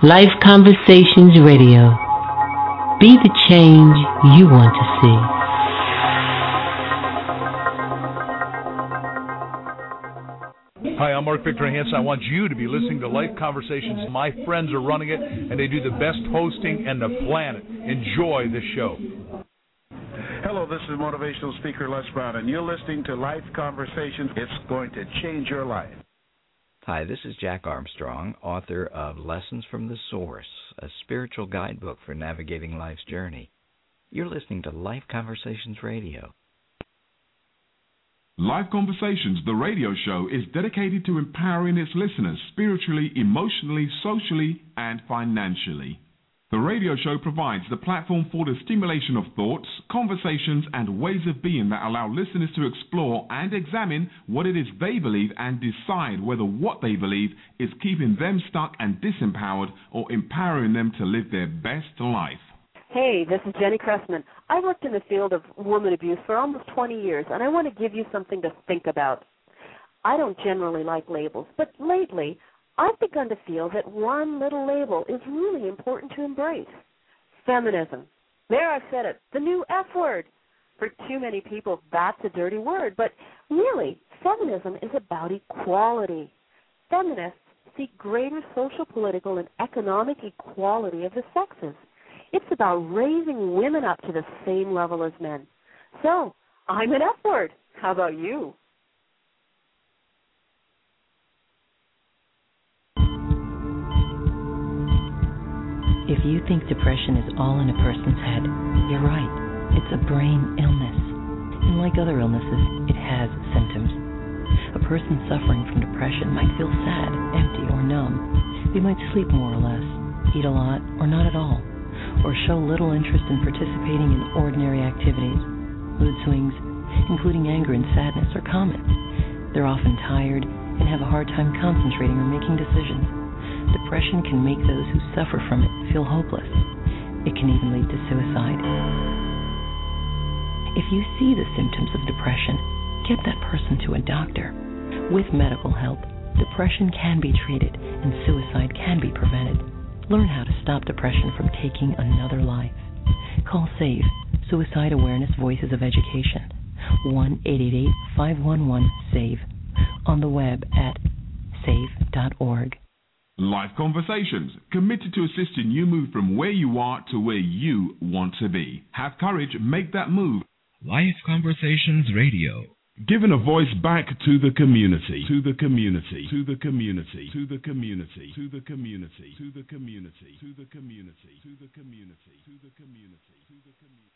Life Conversations Radio. Be the change you want to see. Hi, I'm Mark Victor Hansen. I want you to be listening to Life Conversations. My friends are running it, and they do the best hosting in the planet. Enjoy the show. Hello, this is motivational speaker Les Brown, and you're listening to Life Conversations. It's going to change your life. Hi, this is Jack Armstrong, author of Lessons from the Source, a spiritual guidebook for navigating life's journey. You're listening to Life Conversations Radio. Life Conversations, the radio show, is dedicated to empowering its listeners spiritually, emotionally, socially, and financially. The radio show provides the platform for the stimulation of thoughts, conversations, and ways of being that allow listeners to explore and examine what it is they believe and decide whether what they believe is keeping them stuck and disempowered or empowering them to live their best life. Hey, this is Jenny Cressman. I worked in the field of woman abuse for almost 20 years, and I want to give you something to think about. I don't generally like labels, but lately I've begun to feel that one little label is really important to embrace. Feminism. There, I've said it, the new F word. For too many people, that's a dirty word, but really, feminism is about equality. Feminists seek greater social, political, and economic equality of the sexes. It's about raising women up to the same level as men. So, I'm an F word. How about you? If you think depression is all in a person's head, you're right. It's a brain illness. And like other illnesses, it has symptoms. A person suffering from depression might feel sad, empty, or numb. They might sleep more or less, eat a lot, or not at all, or show little interest in participating in ordinary activities. Mood swings, including anger and sadness, are common. They're often tired and have a hard time concentrating or making decisions. Depression can make those who suffer from it feel hopeless. It can even lead to suicide. If you see the symptoms of depression, get that person to a doctor. With medical help, depression can be treated and suicide can be prevented. Learn how to stop depression from taking another life. Call SAVE, Suicide Awareness Voices of Education, 1-888-511-SAVE, on the web at save.org. Life Conversations, committed to assisting you move from where you are to where you want to be. Have courage, make that move. Life Conversations Radio. Giving a voice back to the community, to the community, to the community, to the community, to the community, to the community, to the community, to the community, to the community, to the community.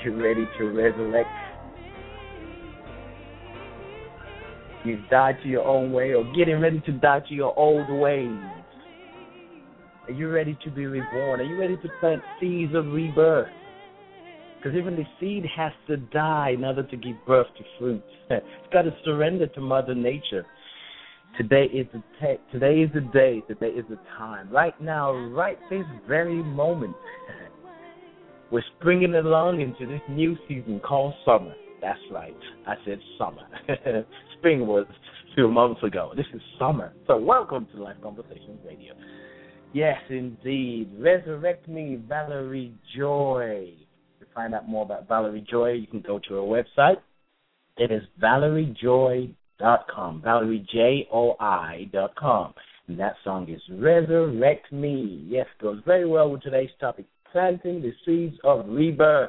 you ready to resurrect? You've died to your own way or getting ready to die to your old ways. Are you ready to be reborn? Are you ready to plant seeds of rebirth? Because even the seed has to die in order to give birth to fruit. It's got to surrender to Mother Nature. Today is the day. Today is the time. Right now, right this very moment, we're springing along into this new season called summer. That's right. I said summer. Spring was a few months ago. This is summer. So welcome to Life Conversations Radio. Yes, indeed. Resurrect me, Valerie Joy. To find out more about Valerie Joy, you can go to her website. It is valeriejoy.com, ValerieJOI.com. And that song is Resurrect Me. Yes, goes very well with today's topic, planting the seeds of rebirth.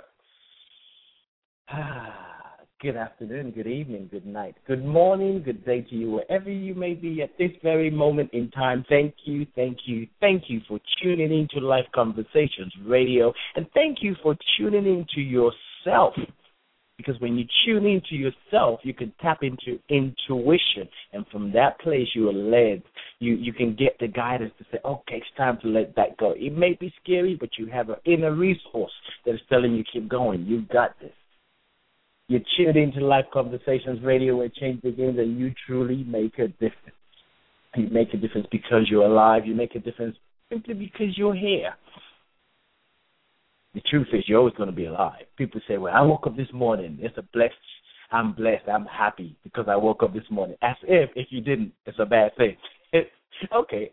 Good afternoon, good evening, good night, good morning, good day to you, wherever you may be at this very moment in time. Thank you for tuning in to Life Conversations Radio, and thank you for tuning in to yourself, because when you tune into yourself, you can tap into intuition, and from that place you are led. You can get the guidance to say, okay, it's time to let that go. It may be scary, but you have an inner resource that is telling you keep going. You've got this. You're tuned into Life Conversations Radio, where change begins, and you truly make a difference. You make a difference because you're alive. You make a difference simply because you're here. The truth is, you're always going to be alive. People say, well, I woke up this morning. I'm blessed. I'm happy because I woke up this morning. As if you didn't, it's a bad thing. Okay.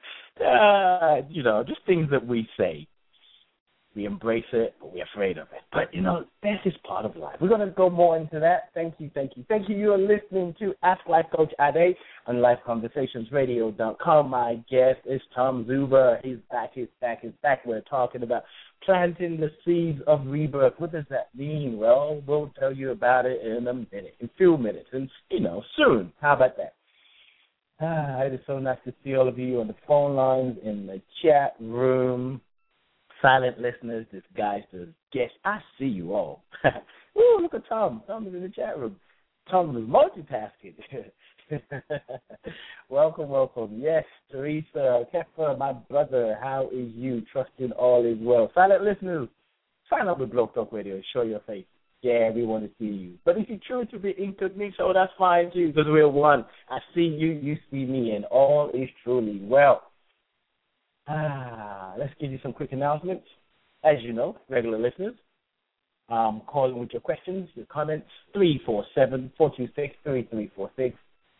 Just things that we say. We embrace it, but we're afraid of it. But, that's just part of life. We're going to go more into that. Thank you. You are listening to Ask Life Coach Ade on LifeConversationsRadio.com. My guest is Tom Zuber. He's back. We're talking about planting the seeds of rebirth. What does that mean? Well, we'll tell you about it in a few minutes. And, soon. How about that? It is so nice to see all of you on the phone lines, in the chat room. Silent listeners, the guys, the guests, I see you all. Ooh, look at Tom. Tom is in the chat room. Tom is multitasking. Welcome. Yes, Teresa, Keffer, my brother, how is you? Trusting all is well. Silent listeners, sign up with Blog Talk Radio and show your face. Yeah, we want to see you. But if you choose to be incognito, that's fine too, because we're one. I see you, you see me, and all is truly well. Let's give you some quick announcements. As you know, regular listeners, call in with your questions, your comments, 347-426-3346,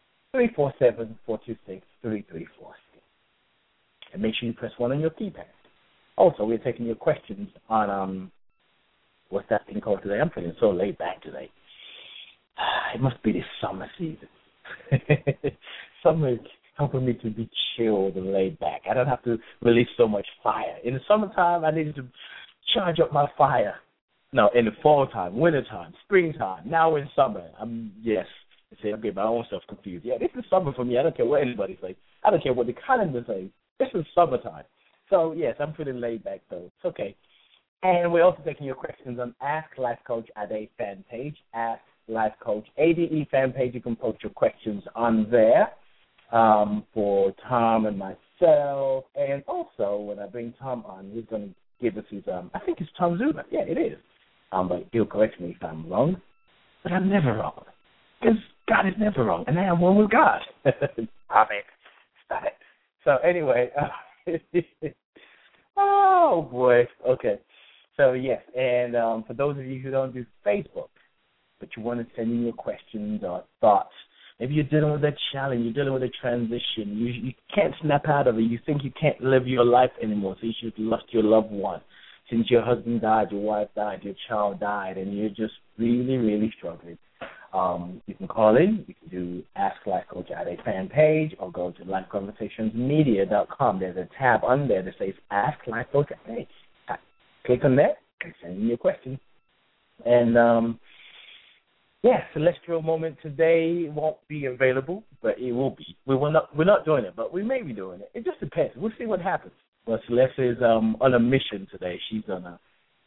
347-426-3346. And make sure you press 1 on your keypad. Also, we're taking your questions on, what's that thing called today? I'm feeling so laid back today. It must be the summer season. Summer helping me to be chilled and laid back. I don't have to release so much fire. In the summertime, I needed to charge up my fire. No, in the fall time, winter time, springtime. Now in summer, I'm getting my own self confused. Yeah, this is summer for me. I don't care what anybody says. I don't care what the calendar says. This is summertime. So, yes, I'm feeling laid back, though. It's okay. And we're also taking your questions on Ask Life Coach Ade fan page, Ask Life Coach ADE fan page. You can post your questions on there. For Tom and myself, and also when I bring Tom on, he's going to give us his, I think it's Tom Zuber. Yeah, it is. But he'll correct me if I'm wrong. But I'm never wrong, because God is never wrong, and I am one with God. Stop it. So anyway, oh boy. Okay. So yes, and for those of you who don't do Facebook, but you want to send in your questions or thoughts. Maybe you're dealing with a challenge, you're dealing with a transition, you can't snap out of it, you think you can't live your life anymore, so you've lost your loved one. Since your husband died, your wife died, your child died, and you're just really, really struggling. You can call in, you can do Ask Life Coach Ade fan page, or go to lifeconversationsmedia.com. There's a tab on there that says Ask Life Coach Ade. Click on that and send in your question. And Celestial Moment today won't be available, but it will be. We're not doing it, but we may be doing it. It just depends. We'll see what happens. Well, Celeste is on a mission today. She's on a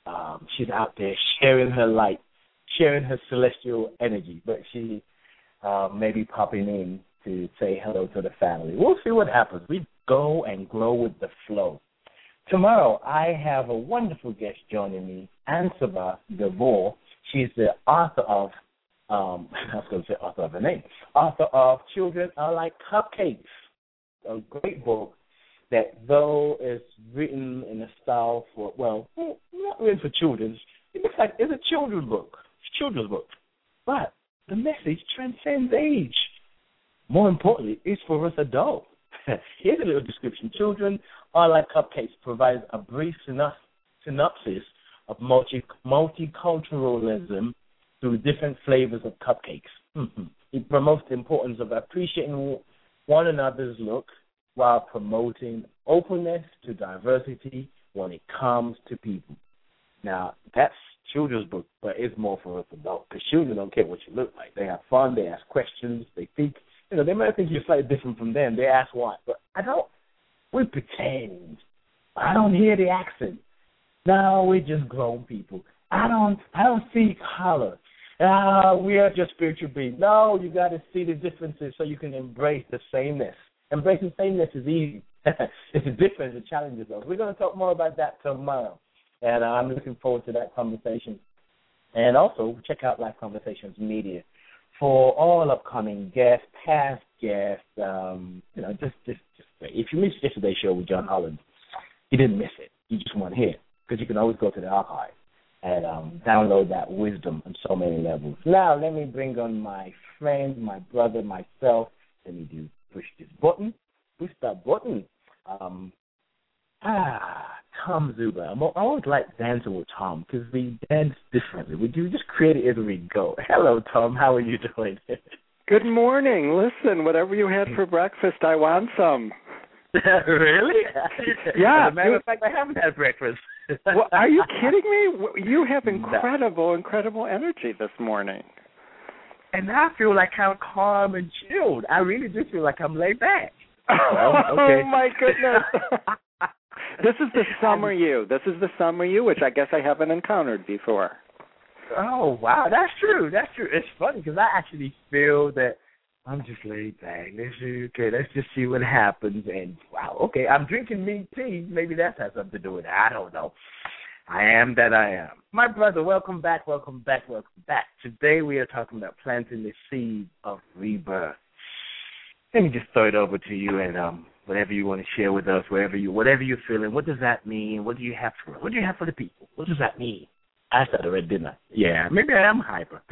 She's out there sharing her light, sharing her celestial energy, but she may be popping in to say hello to the family. We'll see what happens. We go and grow with the flow. Tomorrow, I have a wonderful guest joining me, Ansaba Gabor. She's the author of, I was going to say author of her name, author of Children Are Like Cupcakes, a great book that, though is written in a style for, well, not written for children, it looks like it's a children's book. But the message transcends age. More importantly, it's for us adults. Here's a little description. Children Are Like Cupcakes provides a brief synopsis of multiculturalism through different flavors of cupcakes. It promotes the importance of appreciating one another's look while promoting openness to diversity when it comes to people. Now, that's children's book, but it's more for us adults because children don't care what you look like. They have fun. They ask questions. They think. They might think you're slightly different from them. They ask why. But I don't. We pretend. I don't hear the accent. No, we're just grown people. I don't see color. We are just spiritual beings. No, you got to see the differences so you can embrace the sameness. Embracing sameness is easy. It's a difference. It challenges us. We're going to talk more about that tomorrow. And I'm looking forward to that conversation. And also, check out Life Conversations Media for all upcoming guests, past guests. Just if you missed yesterday's show with John Holland, you didn't miss it. You just weren't here because you can always go to the archive and download that wisdom on so many levels. Now, let me bring on my friend, my brother, myself. Let me push this button. Push that button. Tom Zuber. I always like dancing with Tom because we dance differently. We just create it as we go. Hello, Tom. How are you doing? Good morning. Listen, whatever you had for breakfast, I want some. Really? Yeah. As a matter of fact, I haven't had breakfast. Well, are you kidding me? You have incredible energy this morning. And I feel like I'm calm and chilled. I really do feel like I'm laid back. Well, okay. Oh, my goodness. This is the summer you. This is the summer you, which I guess I haven't encountered before. Oh, wow. That's true. It's funny because I actually feel that I'm just laid back. Let's just see what happens. And, wow, okay, I'm drinking meat tea. Maybe that has something to do with it. I don't know. I am that I am. My brother, welcome back. Today we are talking about planting the seed of rebirth. Let me just throw it over to you and whatever you want to share with us, whatever you're feeling. What does that mean? What do you have for the people? What does that mean? I said already, didn't I? Yeah, maybe I am hyper.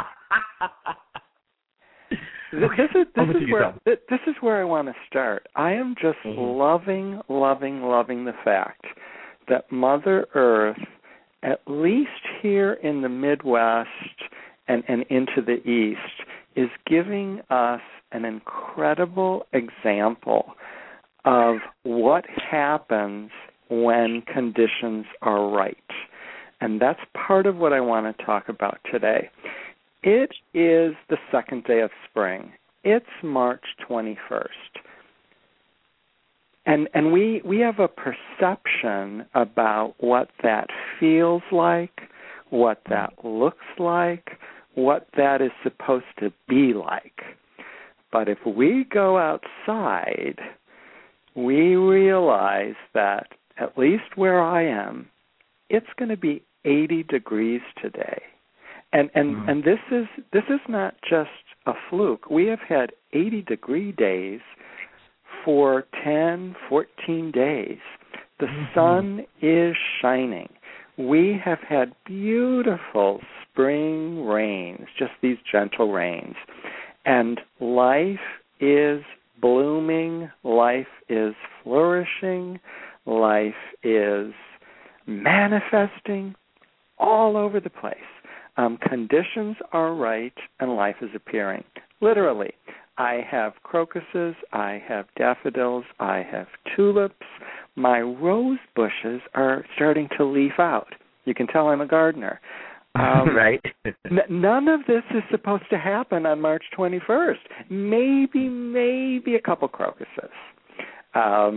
This is where I want to start. I am just loving the fact that Mother Earth, at least here in the Midwest and into the East, is giving us an incredible example of what happens when conditions are right. And that's part of what I want to talk about today. It is the second day of spring. It's March 21st. And we have a perception about what that feels like, what that looks like, what that is supposed to be like. But if we go outside, we realize that, at least where I am, it's going to be 80 degrees today. And this is not just a fluke. We have had 80-degree days for 10, 14 days. The sun is shining. We have had beautiful spring rains, just these gentle rains. And life is blooming, life is flourishing, life is manifesting all over the place. Conditions are right and life is appearing. Literally, I have crocuses, I have daffodils, I have tulips. My rose bushes are starting to leaf out. You can tell I'm a gardener. Right. None of this is supposed to happen on March 21st. Maybe a couple crocuses.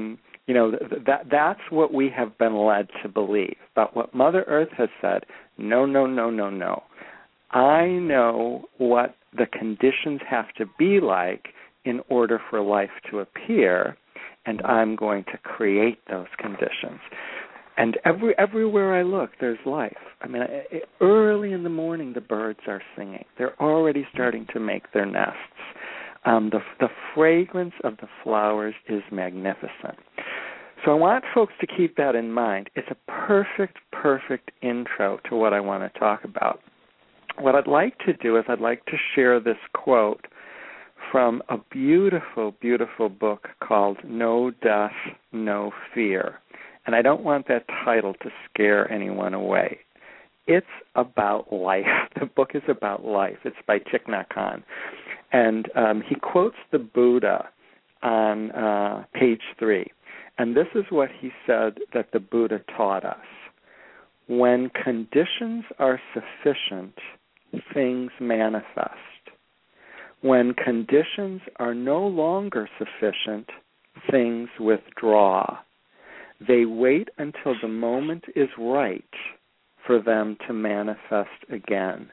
That's what we have been led to believe. But what Mother Earth has said, no, no, no, no, no. I know what the conditions have to be like in order for life to appear, and I'm going to create those conditions. And everywhere I look, there's life. I mean, early in the morning, the birds are singing. They're already starting to make their nests. The fragrance of the flowers is magnificent. So I want folks to keep that in mind. It's a perfect intro to what I want to talk about. What I'd like to do is I'd like to share this quote from a beautiful, beautiful book called No Death, No Fear. And I don't want that title to scare anyone away. It's about life. The book is about life. It's by Thich Nhat Hanh. And he quotes the Buddha on page 3. And this is what he said that the Buddha taught us. When conditions are sufficient, things manifest. When conditions are no longer sufficient, things withdraw. They wait until the moment is right for them to manifest again.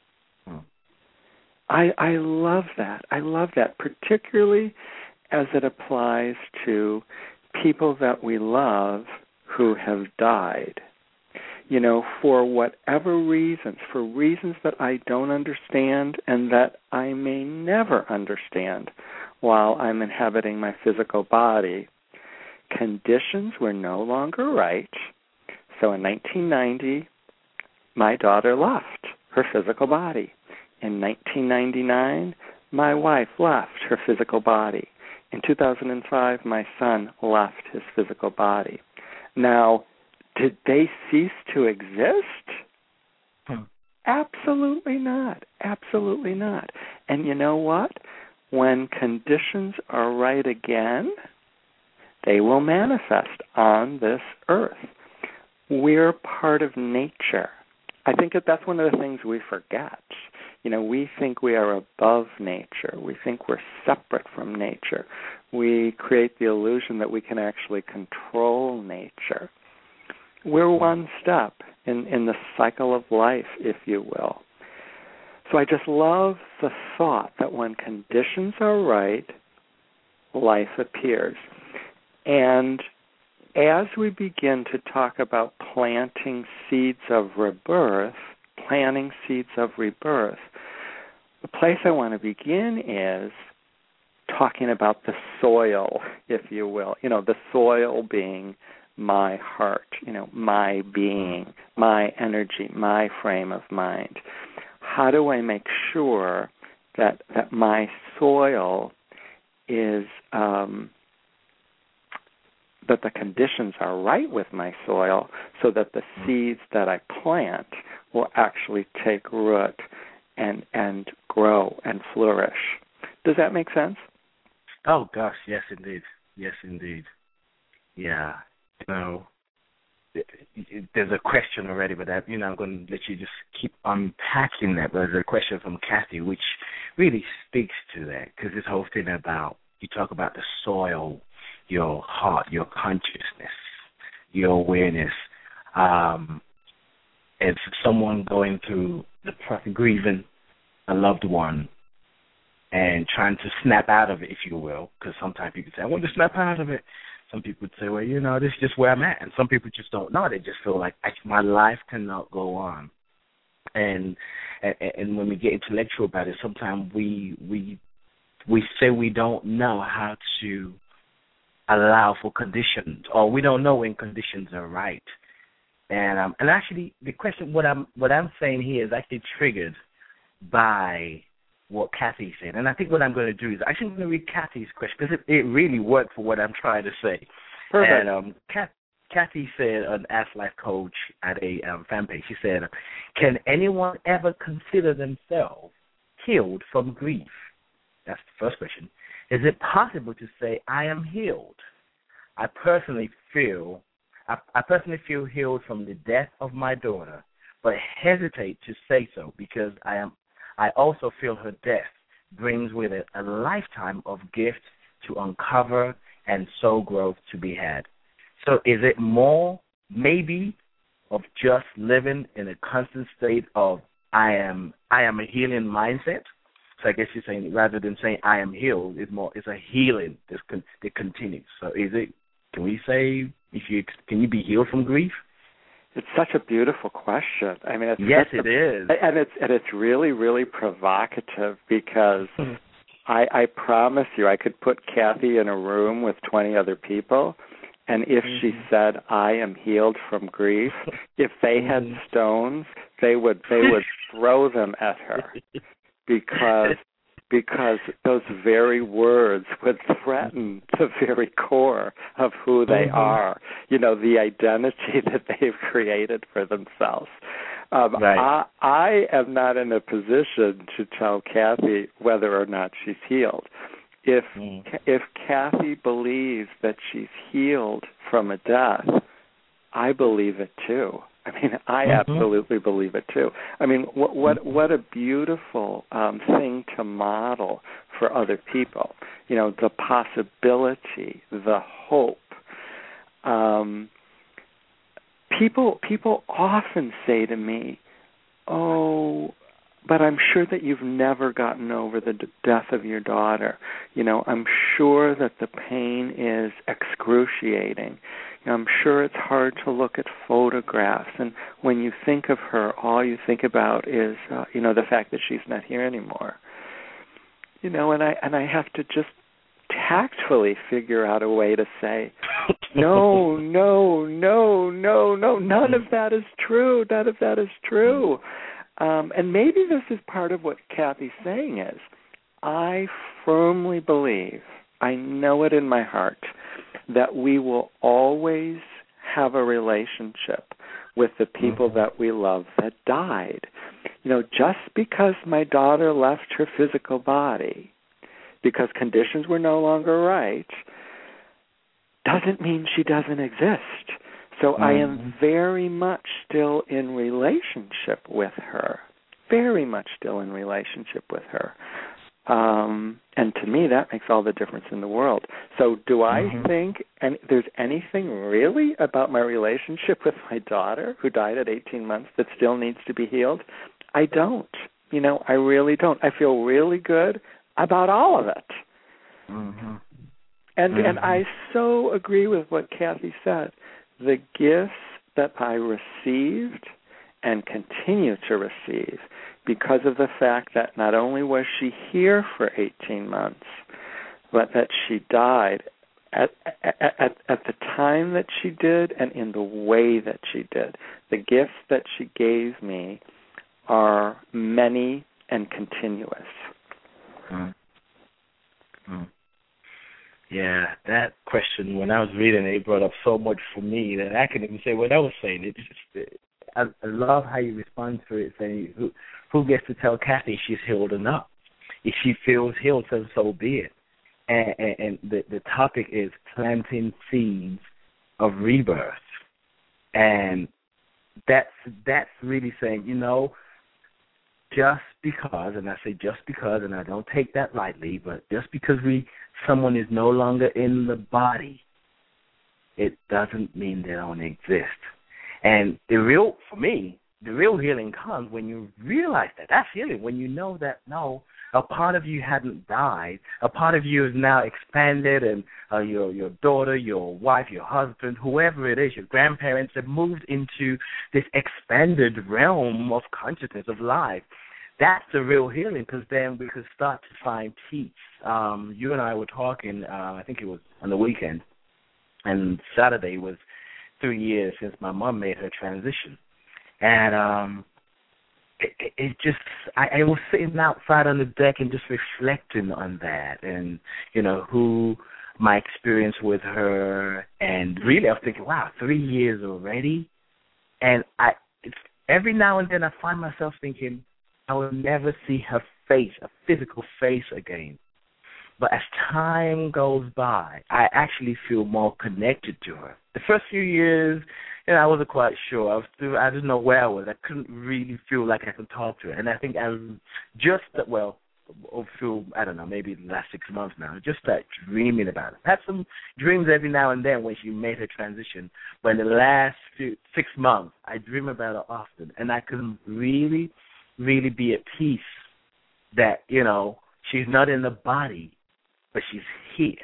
I love that. I love that, particularly as it applies to people that we love who have died. For whatever reasons, for reasons that I don't understand and that I may never understand while I'm inhabiting my physical body, conditions were no longer right. So in 1990, my daughter left her physical body. In 1999, my wife left her physical body. In 2005, my son left his physical body. Now, did they cease to exist? Absolutely not. Absolutely not. And you know what? When conditions are right again, they will manifest on this earth. We're part of nature. I think that's one of the things we forget. We think we are above nature. We think we're separate from nature. We create the illusion that we can actually control nature. We're one step in the cycle of life, if you will. So I just love the thought that when conditions are right, life appears. And as we begin to talk about planting seeds of rebirth, the place I want to begin is talking about the soil, if you will. The soil being my heart, my being, my energy, my frame of mind. How do I make sure that my soil is that the conditions are right with my soil so that the seeds that I plant will actually take root and grow and flourish? Does that make sense? Oh, gosh, yes, indeed. Yes, indeed. Yeah. There's a question already, but I'm going to let you just keep unpacking that. But there's a question from Kathy, which really speaks to that, because this whole thing about, you talk about the soil, your heart, your consciousness, your awareness. As someone going through the process of grieving a loved one and trying to snap out of it, if you will, because sometimes people say, I want to snap out of it. Some people say, well, this is just where I'm at. And some people just don't know. They just feel like my life cannot go on. And when we get intellectual about it, sometimes we say we don't know how to allow for conditions, or we don't know when conditions are right. And actually, the question, what I'm saying here is actually triggered by what Kathy said. And I think what I'm going to do is actually going to read Kathy's question, because it really worked for what I'm trying to say. Perfect. And Kathy said on Ask Life Coach at a fan page, she said, can anyone ever consider themselves healed from grief? That's the first question. Is it possible to say, I am healed? I personally feel healed from the death of my daughter, but hesitate to say so because I also feel her death brings with it a lifetime of gifts to uncover and soul growth to be had. So is it more, maybe, of just living in a constant state of I am a healing mindset? So I guess you're saying, rather than saying I am healed, it's a healing that continues. So can we say, can you be healed from grief? It's such a beautiful question. I mean, yes, it is, and it's really, really provocative because I promise you, I could put Kathy in a room with 20 other people, and if she said I am healed from grief, if they had stones, they would throw them at her because those very words would threaten the very core of who they are, the identity that they've created for themselves. Right. I am not in a position to tell Kathy whether or not she's healed. If Kathy believes that she's healed from a death, I believe it too. I mean, I absolutely believe it too. I mean, what a beautiful thing to model for other people. The possibility, the hope. People often say to me, "Oh, but I'm sure that you've never gotten over the death of your daughter. I'm sure that the pain is excruciating. I'm sure it's hard to look at photographs, and when you think of her, all you think about is, the fact that she's not here anymore." And I have to just tactfully figure out a way to say, no, none of that is true. None of that is true. And maybe this is part of what Kathy's saying is, I firmly believe, I know it in my heart, that we will always have a relationship with the people that we love that died. Just because my daughter left her physical body, because conditions were no longer right, doesn't mean she doesn't exist. So I am very much still in relationship with her, very much still in relationship with her. And to me, that makes all the difference in the world. So do I think there's anything really about my relationship with my daughter, who died at 18 months, that still needs to be healed? I don't. I really don't. I feel really good about all of it. And I so agree with what Kathy said. The gifts that I received and continue to receive because of the fact that not only was she here for 18 months, but that she died at the time that she did and in the way that she did. The gifts that she gave me are many and continuous. Yeah, that question, when I was reading it brought up so much for me that I couldn't even say what I was saying. I love how you respond to it, saying, who gets to tell Kathy she's healed or not? If she feels healed, so be it. And the topic is planting seeds of rebirth. And that's really saying, just because, and I say just because, and I don't take that lightly, but just because someone is no longer in the body, it doesn't mean they don't exist. And for me, the real healing comes when you realize that. That's healing, when you know that, no, a part of you hadn't died. A part of you is now expanded, and your daughter, your wife, your husband, whoever it is, your grandparents have moved into this expanded realm of consciousness, of life. That's the real healing, because then we could start to find peace. You and I were talking, I think it was on the weekend, and Saturday was 3 years since my mom made her transition. And it just, I was sitting outside on the deck and just reflecting on that, and, who my experience with her, and really I was thinking, wow, 3 years already? And every now and then I find myself thinking, I will never see her face, a physical face again. But as time goes by, I actually feel more connected to her. The first few years, I wasn't quite sure. I didn't know where I was. I couldn't really feel like I could talk to her. And I think through, I don't know, maybe the last 6 months now, just start dreaming about it. Had some dreams every now and then when she made her transition, but in the last 6 months, I dream about her often, and I can really, really be at peace that, you know, she's not in the body, but she's here.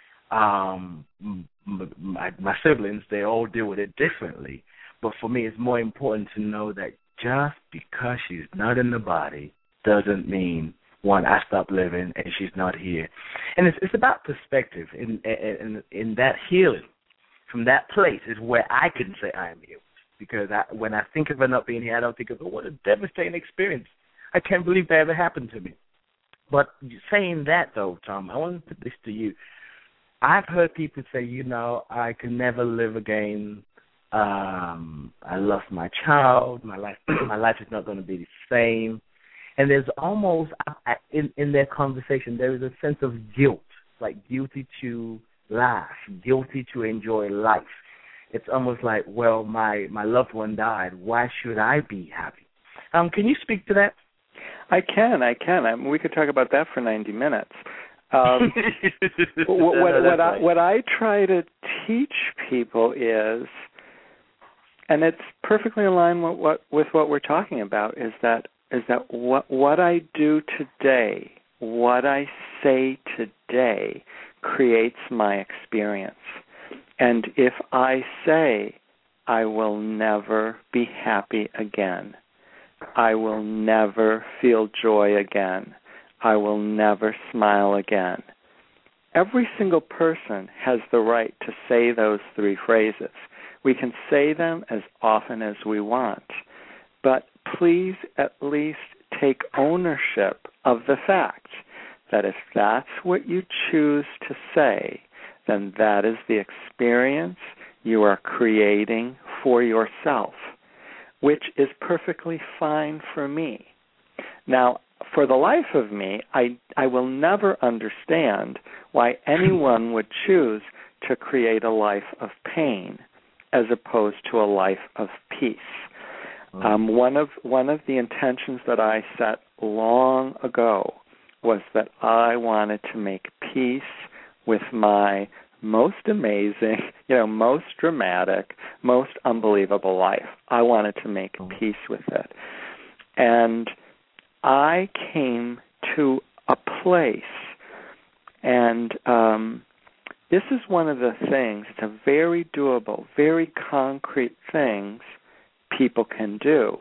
My siblings, they all deal with it differently, but for me, it's more important to know that just because she's not in the body doesn't mean, one, I stop living and she's not here. And it's about perspective. In that healing, from that place is where I can say I am healed. Because when I think of her not being here, I don't think of, oh, what a devastating experience. I can't believe that ever happened to me. But saying that, though, Tom, I want to put this to you. I've heard people say, you know, I can never live again. I lost my child. My life is not going to be the same. And there's almost, in their conversation, there is a sense of guilt, like guilty to laugh, guilty to enjoy life. It's almost like, well, my loved one died. Why should I be happy? Can you speak to that? I can. We could talk about that for 90 minutes. What I try to teach people is, and it's perfectly in line with what we're talking about, is that what I do today, what I say today, creates my experience. And if I say I will never be happy again, I will never feel joy again, I will never smile again, every single person has the right to say those three phrases. We can say them as often as we want, but please at least take ownership of the fact that if that's what you choose to say, then that is the experience you are creating for yourself, which is perfectly fine for me. Now, for the life of me, I will never understand why anyone would choose to create a life of pain as opposed to a life of peace. One of the intentions that I set long ago was that I wanted to make peace with my most amazing, most dramatic, most unbelievable life. I wanted to make peace with it. And I came to a place, and this is one of the things, it's a very doable, very concrete things people can do.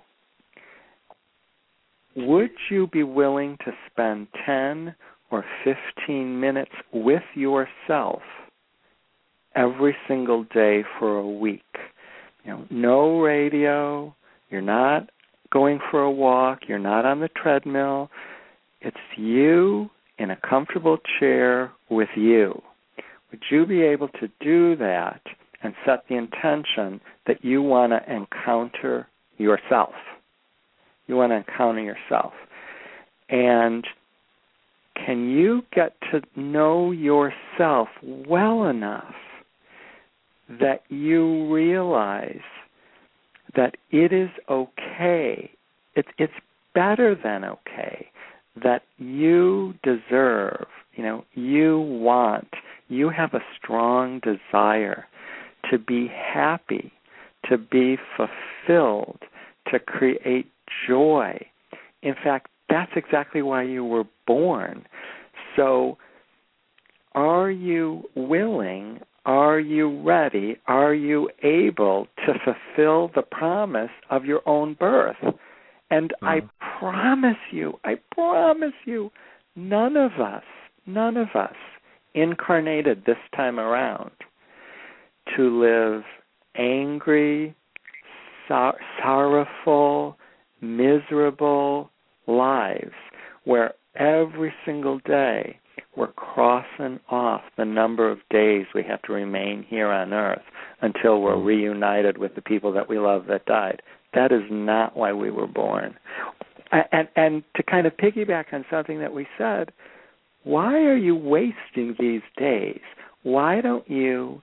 Would you be willing to spend 10 or 15 minutes with yourself every single day for a week? No radio, you're not going for a walk, you're not on the treadmill. It's you in a comfortable chair with you. Would you be able to do that and set the intention that you want to encounter yourself? You want to encounter yourself. And can you get to know yourself well enough that you realize that it is okay, it's better than okay, that you deserve, you want, you have a strong desire to be happy, to be fulfilled, to create joy. In fact, that's exactly why you were born. So are you willing, are you ready, are you able to fulfill the promise of your own birth? And I promise you, none of us incarnated this time around to live angry, sorrowful, miserable lives where every single day we're crossing off the number of days we have to remain here on Earth until we're reunited with the people that we love that died. That is not why we were born. And to kind of piggyback on something that we said, why are you wasting these days? Why don't you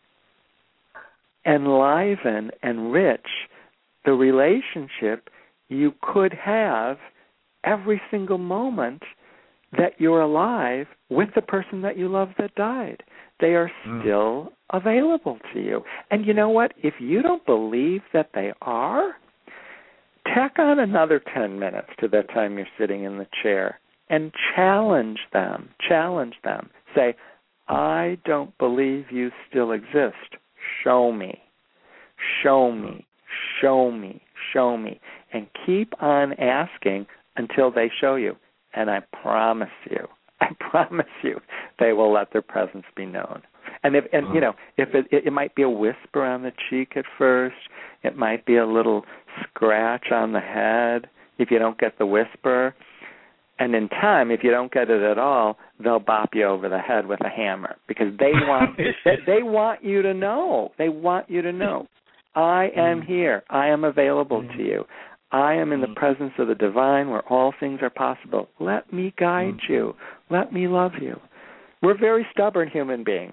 enliven, enrich the relationship you could have every single moment that you're alive with the person that you love that died. They are still available to you. And you know what? If you don't believe that they are, tack on another 10 minutes to that time you're sitting in the chair and challenge them. Challenge them. Say, I don't believe you still exist. Show me. Show me. Show me. Show me. And keep on asking until they show you. And I promise you, they will let their presence be known. And if it might be a whisper on the cheek at first, it might be a little scratch on the head if you don't get the whisper. And in time, if you don't get it at all, they'll bop you over the head with a hammer because they want you to know. They want you to know. I am here. I am available to you. I am in the presence of the divine where all things are possible. Let me guide you. Let me love you. We're very stubborn human beings.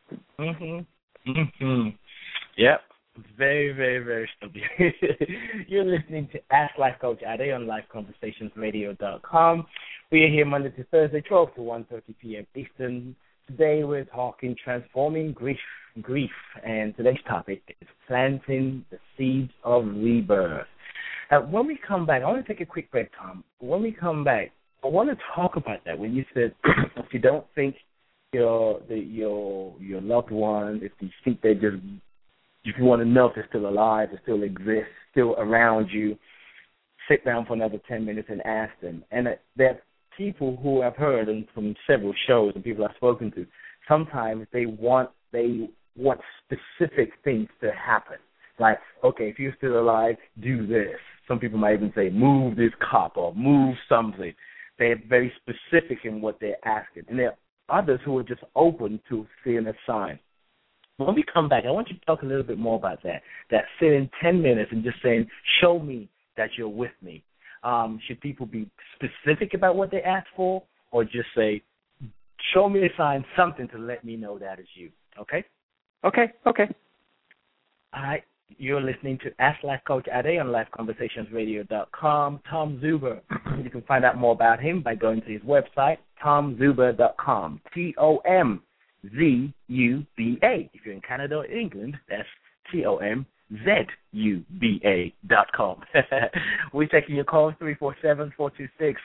Yep. Very, very, very stubborn. You're listening to Ask Life Coach Ade on LifeConversationsRadio.com. We are here Monday to Thursday, 12 to 1:30 p.m. Eastern. Today we're talking transforming grief, and today's topic is planting the seeds of rebirth. When we come back, I want to take a quick break, Tom. When we come back, I want to talk about that. When you said if you don't think your loved one, if you think if you want to know if they're still alive, they still exist, still around you, sit down for another 10 minutes and ask them. And there are people who I've heard from several shows and people I've spoken to, sometimes they want specific things to happen. Like, okay, if you're still alive, do this. Some people might even say, move this cup or move something. They're very specific in what they're asking. And there are others who are just open to seeing a sign. When we come back, I want you to talk a little bit more about that sitting 10 minutes and just saying, show me that you're with me. Should people be specific about what they ask for or just say, show me a sign, something to let me know that is you? Okay? Okay. All right. You're listening to Ask Life Coach Ade on LifeConversationsRadio.com. Tom Zuber. You can find out more about him by going to his website, TomZuba.com. TomZuba. If you're in Canada or England, that's TomZuba.com. We're taking your calls 347-426-3346,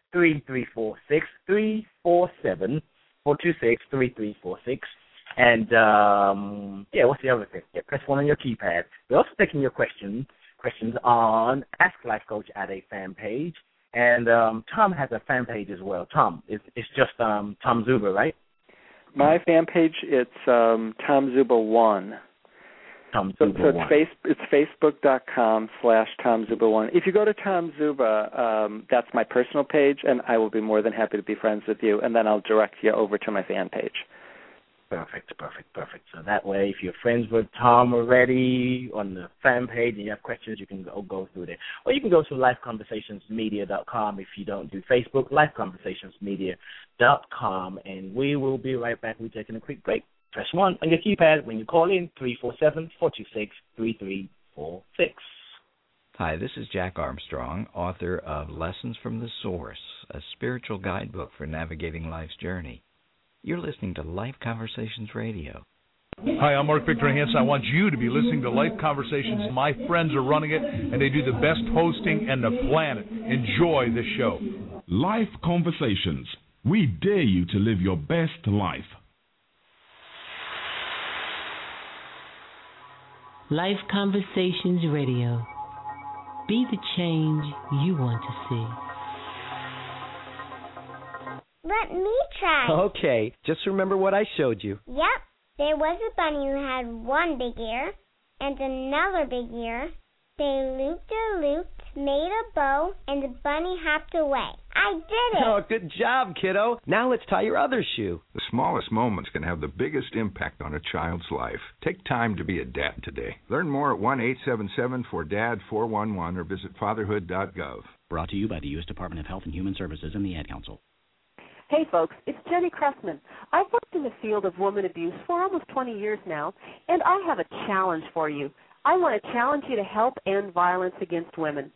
347-426-3346. And, what's the other thing? Yeah, press 1 on your keypad. We're also taking your questions on Ask Life Coach Ade fan page. And Tom has a fan page as well. Tom, it's just Tom Zuba, right? My fan page, it's Tom Zuba 1. Tom Zuba 1. It's facebook.com/Tom Zuba 1. If you go to Tom Zuba, that's my personal page, and I will be more than happy to be friends with you, and then I'll direct you over to my fan page. Perfect. So that way, if you're friends with Tom already on the fan page and you have questions, you can go through there. Or you can go to lifeconversationsmedia.com if you don't do Facebook, lifeconversationsmedia.com. And we will be right back. We're taking a quick break. Press 1 on your keypad when you call in, 347-426-3346. Hi, this is Jack Armstrong, author of Lessons from the Source, a spiritual guidebook for navigating life's journey. You're listening to Life Conversations Radio. Hi, I'm Mark Victor Hansen. I want you to be listening to Life Conversations. My friends are running it, and they do the best hosting on the planet. Enjoy the show. Life Conversations. We dare you to live your best life. Life Conversations Radio. Be the change you want to see. Let me try. Okay, just remember what I showed you. Yep, there was a bunny who had one big ear and another big ear. They looped a loop, made a bow, and the bunny hopped away. I did it! Oh, good job, kiddo. Now let's tie your other shoe. The smallest moments can have the biggest impact on a child's life. Take time to be a dad today. Learn more at 1-877-4DAD-411 or visit fatherhood.gov. Brought to you by the U.S. Department of Health and Human Services and the Ad Council. Hey, folks, it's Jenny Cressman. I've worked in the field of woman abuse for almost 20 years now, and I have a challenge for you. I want to challenge you to help end violence against women.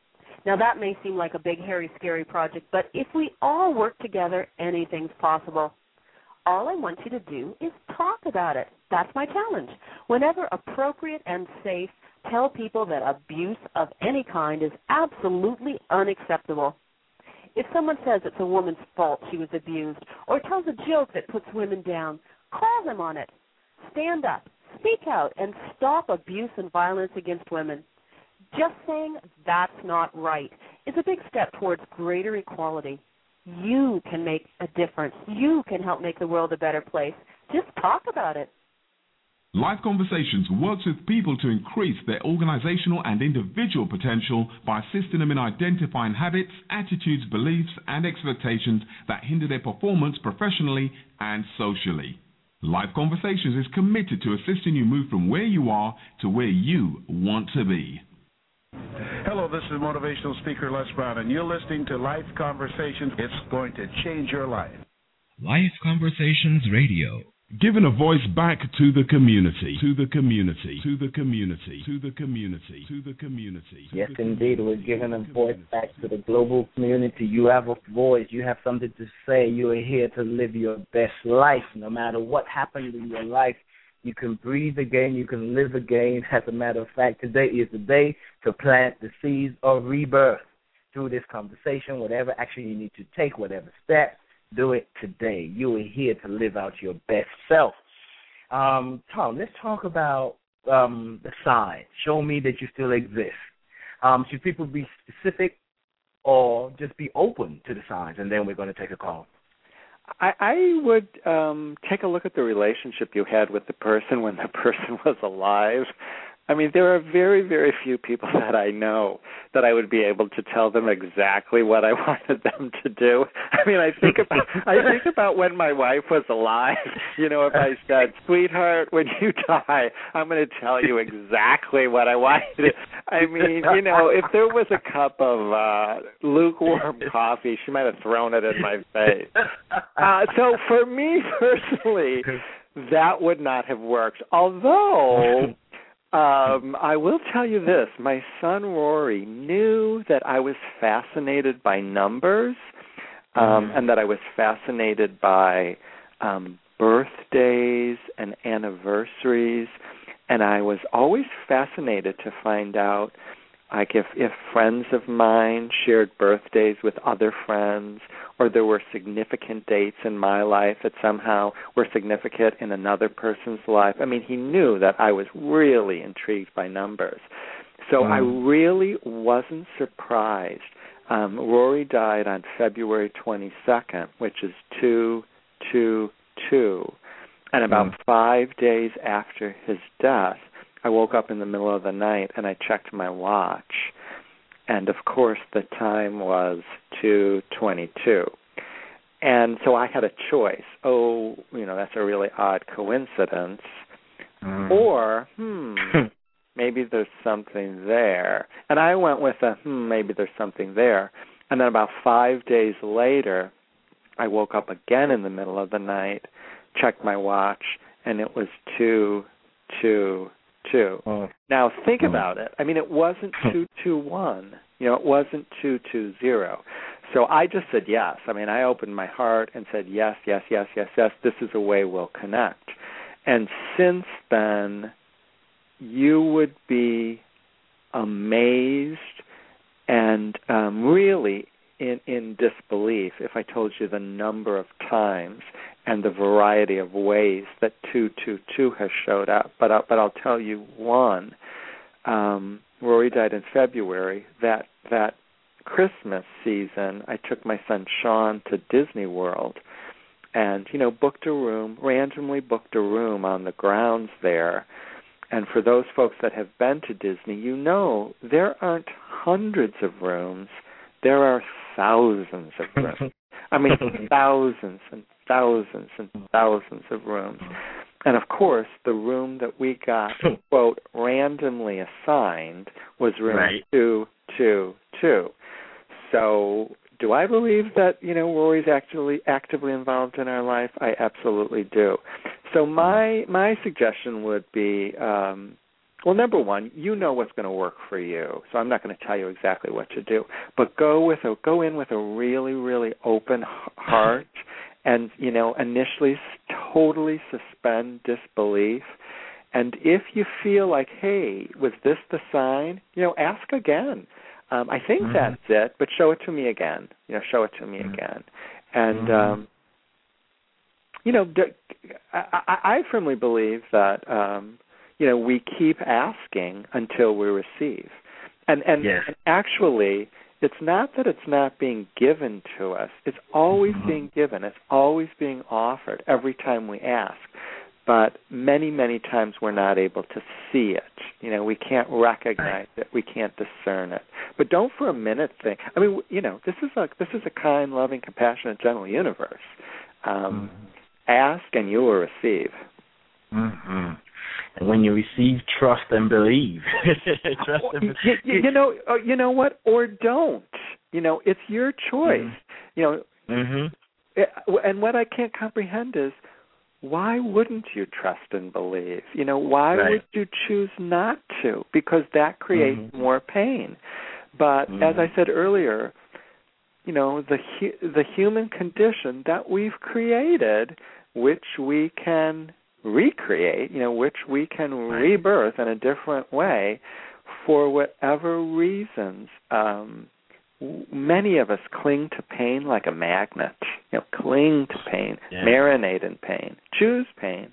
Now, that may seem like a big, hairy, scary project, but if we all work together, anything's possible. All I want you to do is talk about it. That's my challenge. Whenever appropriate and safe, tell people that abuse of any kind is absolutely unacceptable. If someone says it's a woman's fault she was abused, or tells a joke that puts women down, call them on it. Stand up, speak out, and stop abuse and violence against women. Just saying that's not right is a big step towards greater equality. You can make a difference. You can help make the world a better place. Just talk about it. Life Conversations works with people to increase their organizational and individual potential by assisting them in identifying habits, attitudes, beliefs, and expectations that hinder their performance professionally and socially. Life Conversations is committed to assisting you move from where you are to where you want to be. Hello, this is motivational speaker Les Brown, and you're listening to Life Conversations. It's going to change your life. Life Conversations Radio. Giving a voice back to the community, to the community, to the community, to the community, to the community. Yes, indeed. We're giving a voice back to the global community. You have a voice. You have something to say. You are here to live your best life. No matter what happened in your life, you can breathe again. You can live again. As a matter of fact, today is the day to plant the seeds of rebirth. Through this conversation, whatever action you need to take, whatever step, do it today. You are here to live out your best self. Tom, let's talk about the signs. Show me that you still exist. Should people be specific or just be open to the signs? And then we're going to take a call. I would take a look at the relationship you had with the person when the person was alive. I mean, there are very, very few people that I know that I would be able to tell them exactly what I wanted them to do. I mean, I think about when my wife was alive. You know, if I said, "Sweetheart, when you die, I'm going to tell you exactly what I want you to do." I mean, you know, if there was a cup of lukewarm coffee, she might have thrown it in my face. So for me personally, that would not have worked. Although I will tell you this. My son Rory knew that I was fascinated by numbers and that I was fascinated by birthdays and anniversaries. And I was always fascinated to find out, like, if friends of mine shared birthdays with other friends, or there were significant dates in my life that somehow were significant in another person's life. I mean, he knew that I was really intrigued by numbers. So I really wasn't surprised. Rory died on February 22nd, which is 2/2/2. And about 5 days after his death, I woke up in the middle of the night and I checked my watch. And, of course, the time was 2:22. And so I had a choice. Oh, you know, that's a really odd coincidence. Or, maybe there's something there. And I went with maybe there's something there. And then about 5 days later, I woke up again in the middle of the night, checked my watch, and it was 2:2/2. Now, think about it. I mean, it wasn't 2:2/1. You know, it wasn't 2:2/0. So I just said yes. I mean, I opened my heart and said yes, yes, yes, yes, yes. This is a way we'll connect. And since then, you would be amazed and really in disbelief if I told you the number of times and the variety of ways that 2:2/2 has showed up. But I'll tell you one. Rory died in February. That Christmas season, I took my son Sean to Disney World and, you know, randomly booked a room on the grounds there. And for those folks that have been to Disney, you know there aren't hundreds of rooms. There are thousands of rooms. I mean, thousands and thousands and thousands of rooms. And, of course, the room that we got, quote, randomly assigned was room 2:2/2. So do I believe that, you know, Rory's actually actively involved in our life? I absolutely do. So my suggestion would be Well, number one, you know what's going to work for you, so I'm not going to tell you exactly what to do. But go in with a really, really open heart, and initially totally suspend disbelief. And if you feel like, hey, was this the sign? Ask again. I think that's it, but show it to me again. Show it to me again. And I firmly believe that we keep asking until we receive. And actually, it's not that it's not being given to us. It's always being given. It's always being offered every time we ask. But many, many times we're not able to see it. We can't recognize it. We can't discern it. But don't for a minute think. I mean, this is a kind, loving, compassionate, gentle universe. Ask and you will receive. Mm-hmm. And when you receive, trust and believe. Trust and believe. You know what? Or don't. It's your choice. And what I can't comprehend is, why wouldn't you trust and believe? Why would you choose not to? Because that creates more pain. But as I said earlier, the human condition that we've created, which we can recreate, which we can rebirth in a different way, for whatever reasons, many of us cling to pain like a magnet. Cling to pain, marinate in pain, choose pain.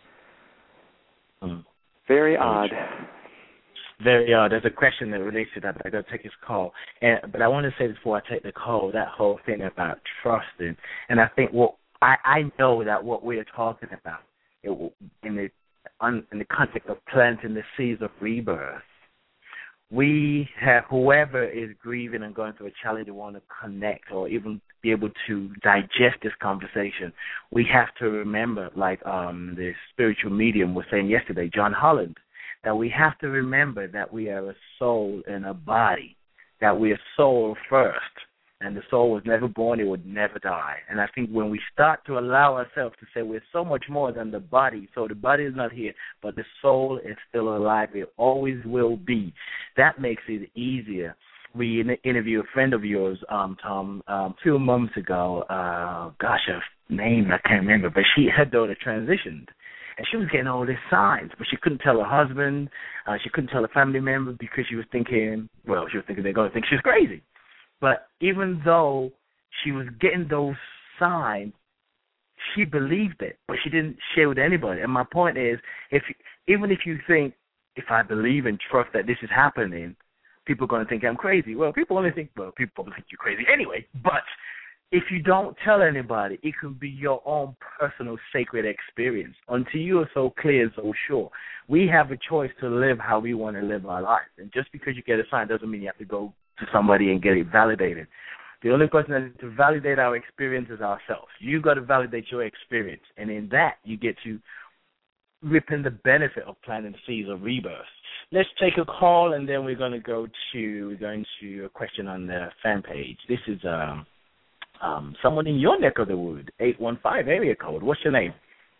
Very odd. Very odd. There's a question that relates to that. I got to take his call, but I want to say before I take the call, that whole thing about trusting, and I think I know that what we're talking about in the context of planting the seeds of rebirth. We have, whoever is grieving and going through a challenge, they want to connect or even be able to digest this conversation. We have to remember, like the spiritual medium was saying yesterday, John Holland, that we have to remember that we are a soul in a body, that we are soul first, and the soul was never born, it would never die. And I think when we start to allow ourselves to say we're so much more than the body, so the body is not here, but the soul is still alive, it always will be, that makes it easier. We interviewed a friend of yours, Tom, 2 months ago, her name I can't remember, but her daughter transitioned. And she was getting all these signs, but she couldn't tell her husband, she couldn't tell a family member because she was thinking they're going to think she's crazy. But even though she was getting those signs, she believed it, but she didn't share with anybody. And my point is, even if you think, if I believe and trust that this is happening, people are going to think I'm crazy. Well, people think you're crazy anyway. But if you don't tell anybody, it can be your own personal sacred experience until you are so clear and so sure. We have a choice to live how we want to live our life. And just because you get a sign doesn't mean you have to go to somebody and get it validated. The only person that needs to validate our experience is ourselves. You've got to validate your experience. And in that, you get to rip in the benefit of planting seeds of rebirth. Let's take a call, and then we're going to go to a question on the fan page. This is someone in your neck of the wood, 815 area code. What's your name?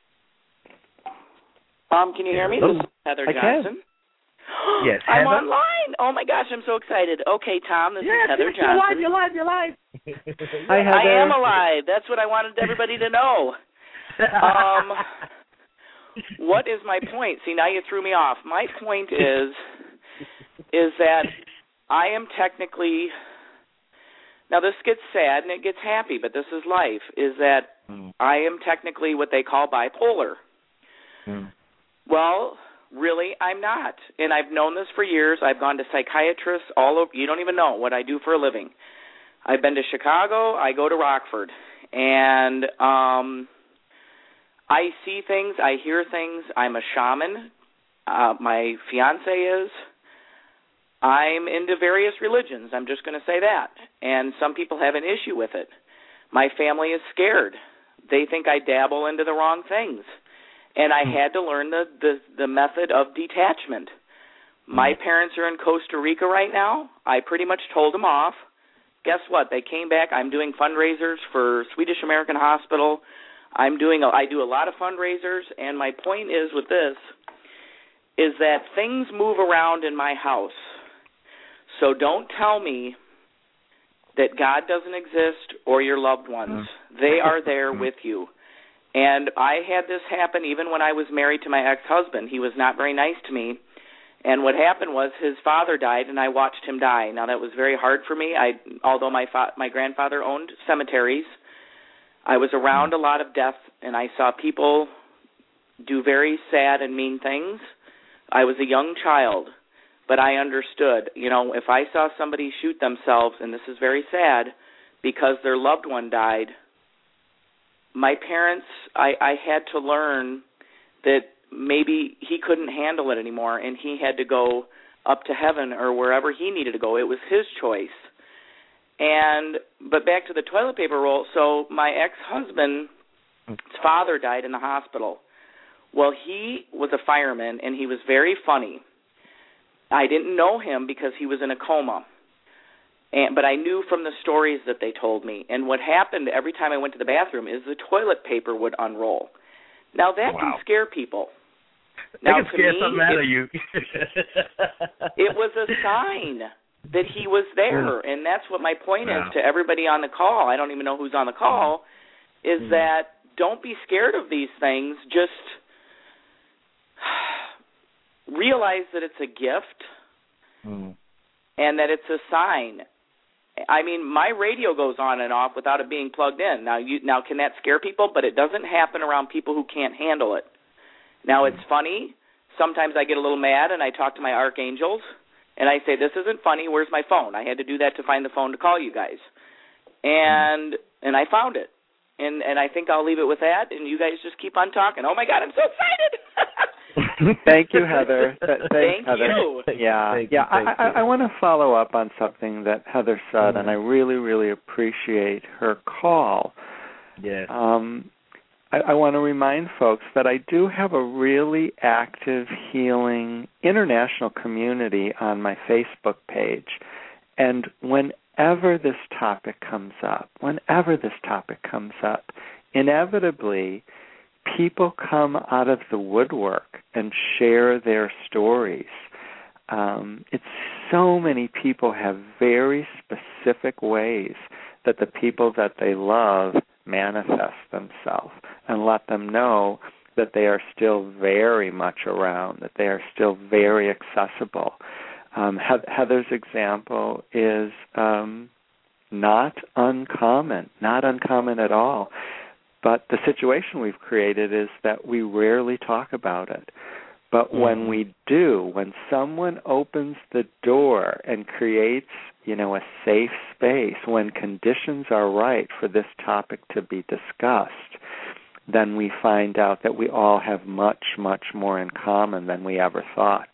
Can you hear me? This is Heather Johnson. Yes, I'm Heather? online. Oh, my gosh, I'm so excited. Okay, Tom, this is Heather Johnson. You're live. Hi, Heather. I am alive. That's what I wanted everybody to know. What is my point? See, now you threw me off. My point is that I am technically, now this gets sad and it gets happy, but this is life, is that I am technically what they call bipolar. Well, really, I'm not. And I've known this for years. I've gone to psychiatrists all over. You don't even know what I do for a living. I've been to Chicago. I go to Rockford. And I see things. I hear things. I'm a shaman. My fiancé is. I'm into various religions. I'm just going to say that. And some people have an issue with it. My family is scared. They think I dabble into the wrong things. And I had to learn the method of detachment. My parents are in Costa Rica right now. I pretty much told them off. Guess what? They came back. I'm doing fundraisers for Swedish American Hospital. I do a lot of fundraisers, and my point is with this is that things move around in my house. So don't tell me that God doesn't exist or your loved ones. They are there with you. And I had this happen even when I was married to my ex-husband. He was not very nice to me. And what happened was his father died, and I watched him die. Now, that was very hard for me. Although my grandfather owned cemeteries, I was around a lot of death, and I saw people do very sad and mean things. I was a young child, but I understood. You know, if I saw somebody shoot themselves, and this is very sad, because their loved one died, my parents, I had to learn that maybe he couldn't handle it anymore, and he had to go up to heaven or wherever he needed to go. It was his choice. But back to the toilet paper roll, so my ex-husband's father died in the hospital. Well, he was a fireman, and he was very funny. I didn't know him because he was in a coma. But I knew from the stories that they told me. And what happened every time I went to the bathroom is the toilet paper would unroll. Now, that can scare people. Now, can scare something out of you. It was a sign that he was there. And that's what my point is to everybody on the call. I don't even know who's on the call, is that don't be scared of these things. Just realize that it's a gift and that it's a sign. I mean, my radio goes on and off without it being plugged in. Now, can that scare people? But it doesn't happen around people who can't handle it. Now, it's funny. Sometimes I get a little mad, and I talk to my archangels, and I say, this isn't funny. Where's my phone? I had to do that to find the phone to call you guys. And I found it. And I think I'll leave it with that, and you guys just keep on talking. Oh, my God, I'm so excited. Thank you, Heather. Thank Heather. you. Yeah. I want to follow up on something that Heather said, and I really, really appreciate her call. Yes. I want to remind folks that I do have a really active healing international community on my Facebook page. And whenever this topic comes up, inevitably people come out of the woodwork and share their stories. It's so many people have very specific ways that the people that they love manifest themselves, and let them know that they are still very much around, that they are still very accessible. Heather's example is not uncommon at all. But the situation we've created is that we rarely talk about it. But when we do, when someone opens the door and creates, a safe space, when conditions are right for this topic to be discussed, then we find out that we all have much, much more in common than we ever thought.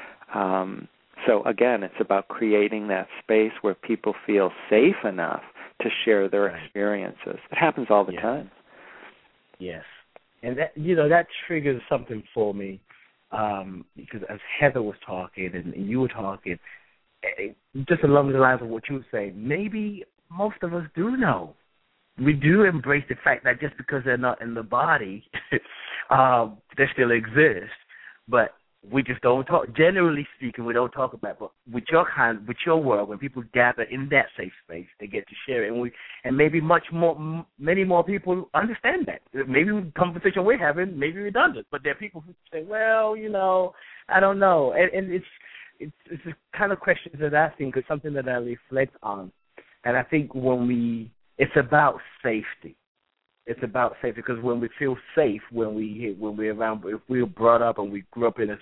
So again, it's about creating that space where people feel safe enough to share their experiences. It happens all the time. Yes. And that triggers something for me, because as Heather was talking and you were talking, just along the lines of what you were saying, maybe most of us do know. We do embrace the fact that just because they're not in the body, they still exist. But we just don't talk. Generally speaking, we don't talk about it. But with your world, when people gather in that safe space, they get to share it, and maybe many more people understand that. Maybe the conversation we're having may be redundant, but there are people who say, "Well, I don't know," and it's the kind of questions that I think is something that I reflect on, and I think it's about safety. It's about safety, because when we feel safe, when we're around, if we were brought up and we grew up in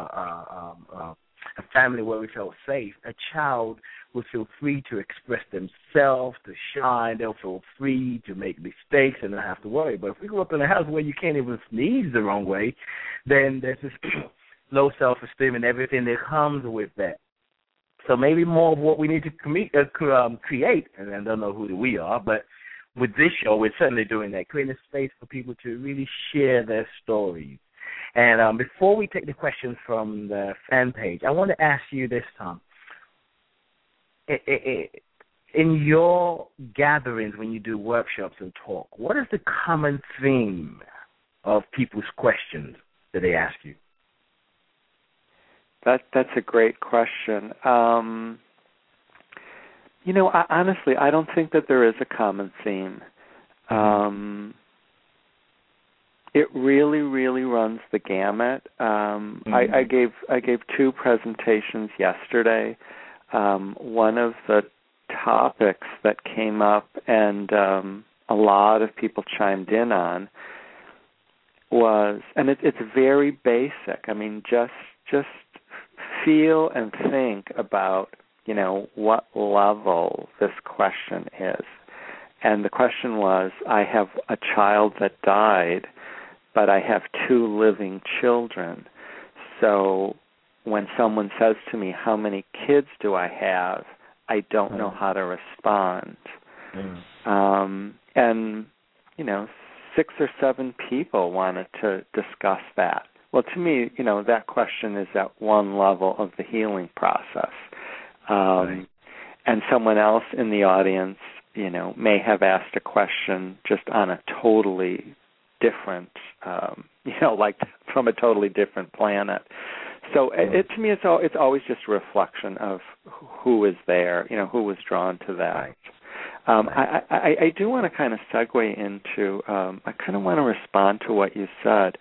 a family where we felt safe, a child will feel free to express themselves, to shine. They'll feel free to make mistakes and not have to worry. But if we grew up in a house where you can't even sneeze the wrong way, then there's this low self-esteem and everything that comes with that. So maybe more of what we need to create, and I don't know who we are, but with this show, we're certainly doing that, creating a space for people to really share their stories. And before we take the questions from the fan page, I want to ask you this, Tom. In your gatherings, when you do workshops and talk, what is the common theme of people's questions that they ask you? That's a great question. Honestly, I don't think that there is a common theme. It really, really runs the gamut. I gave 2 presentations yesterday. One of the topics that came up and a lot of people chimed in on was, and it's very basic. I mean, just feel and think about, what level this question is. And the question was, I have a child that died, but I have 2 living children. So when someone says to me, how many kids do I have, I don't know how to respond. And, 6 or 7 people wanted to discuss that. Well, to me, that question is at one level of the healing process. And someone else in the audience, may have asked a question just on a totally different, like from a totally different planet. So to me, it's always just a reflection of who is there, who was drawn to that. I do want to kind of segue into, I kind of want to respond to what you said.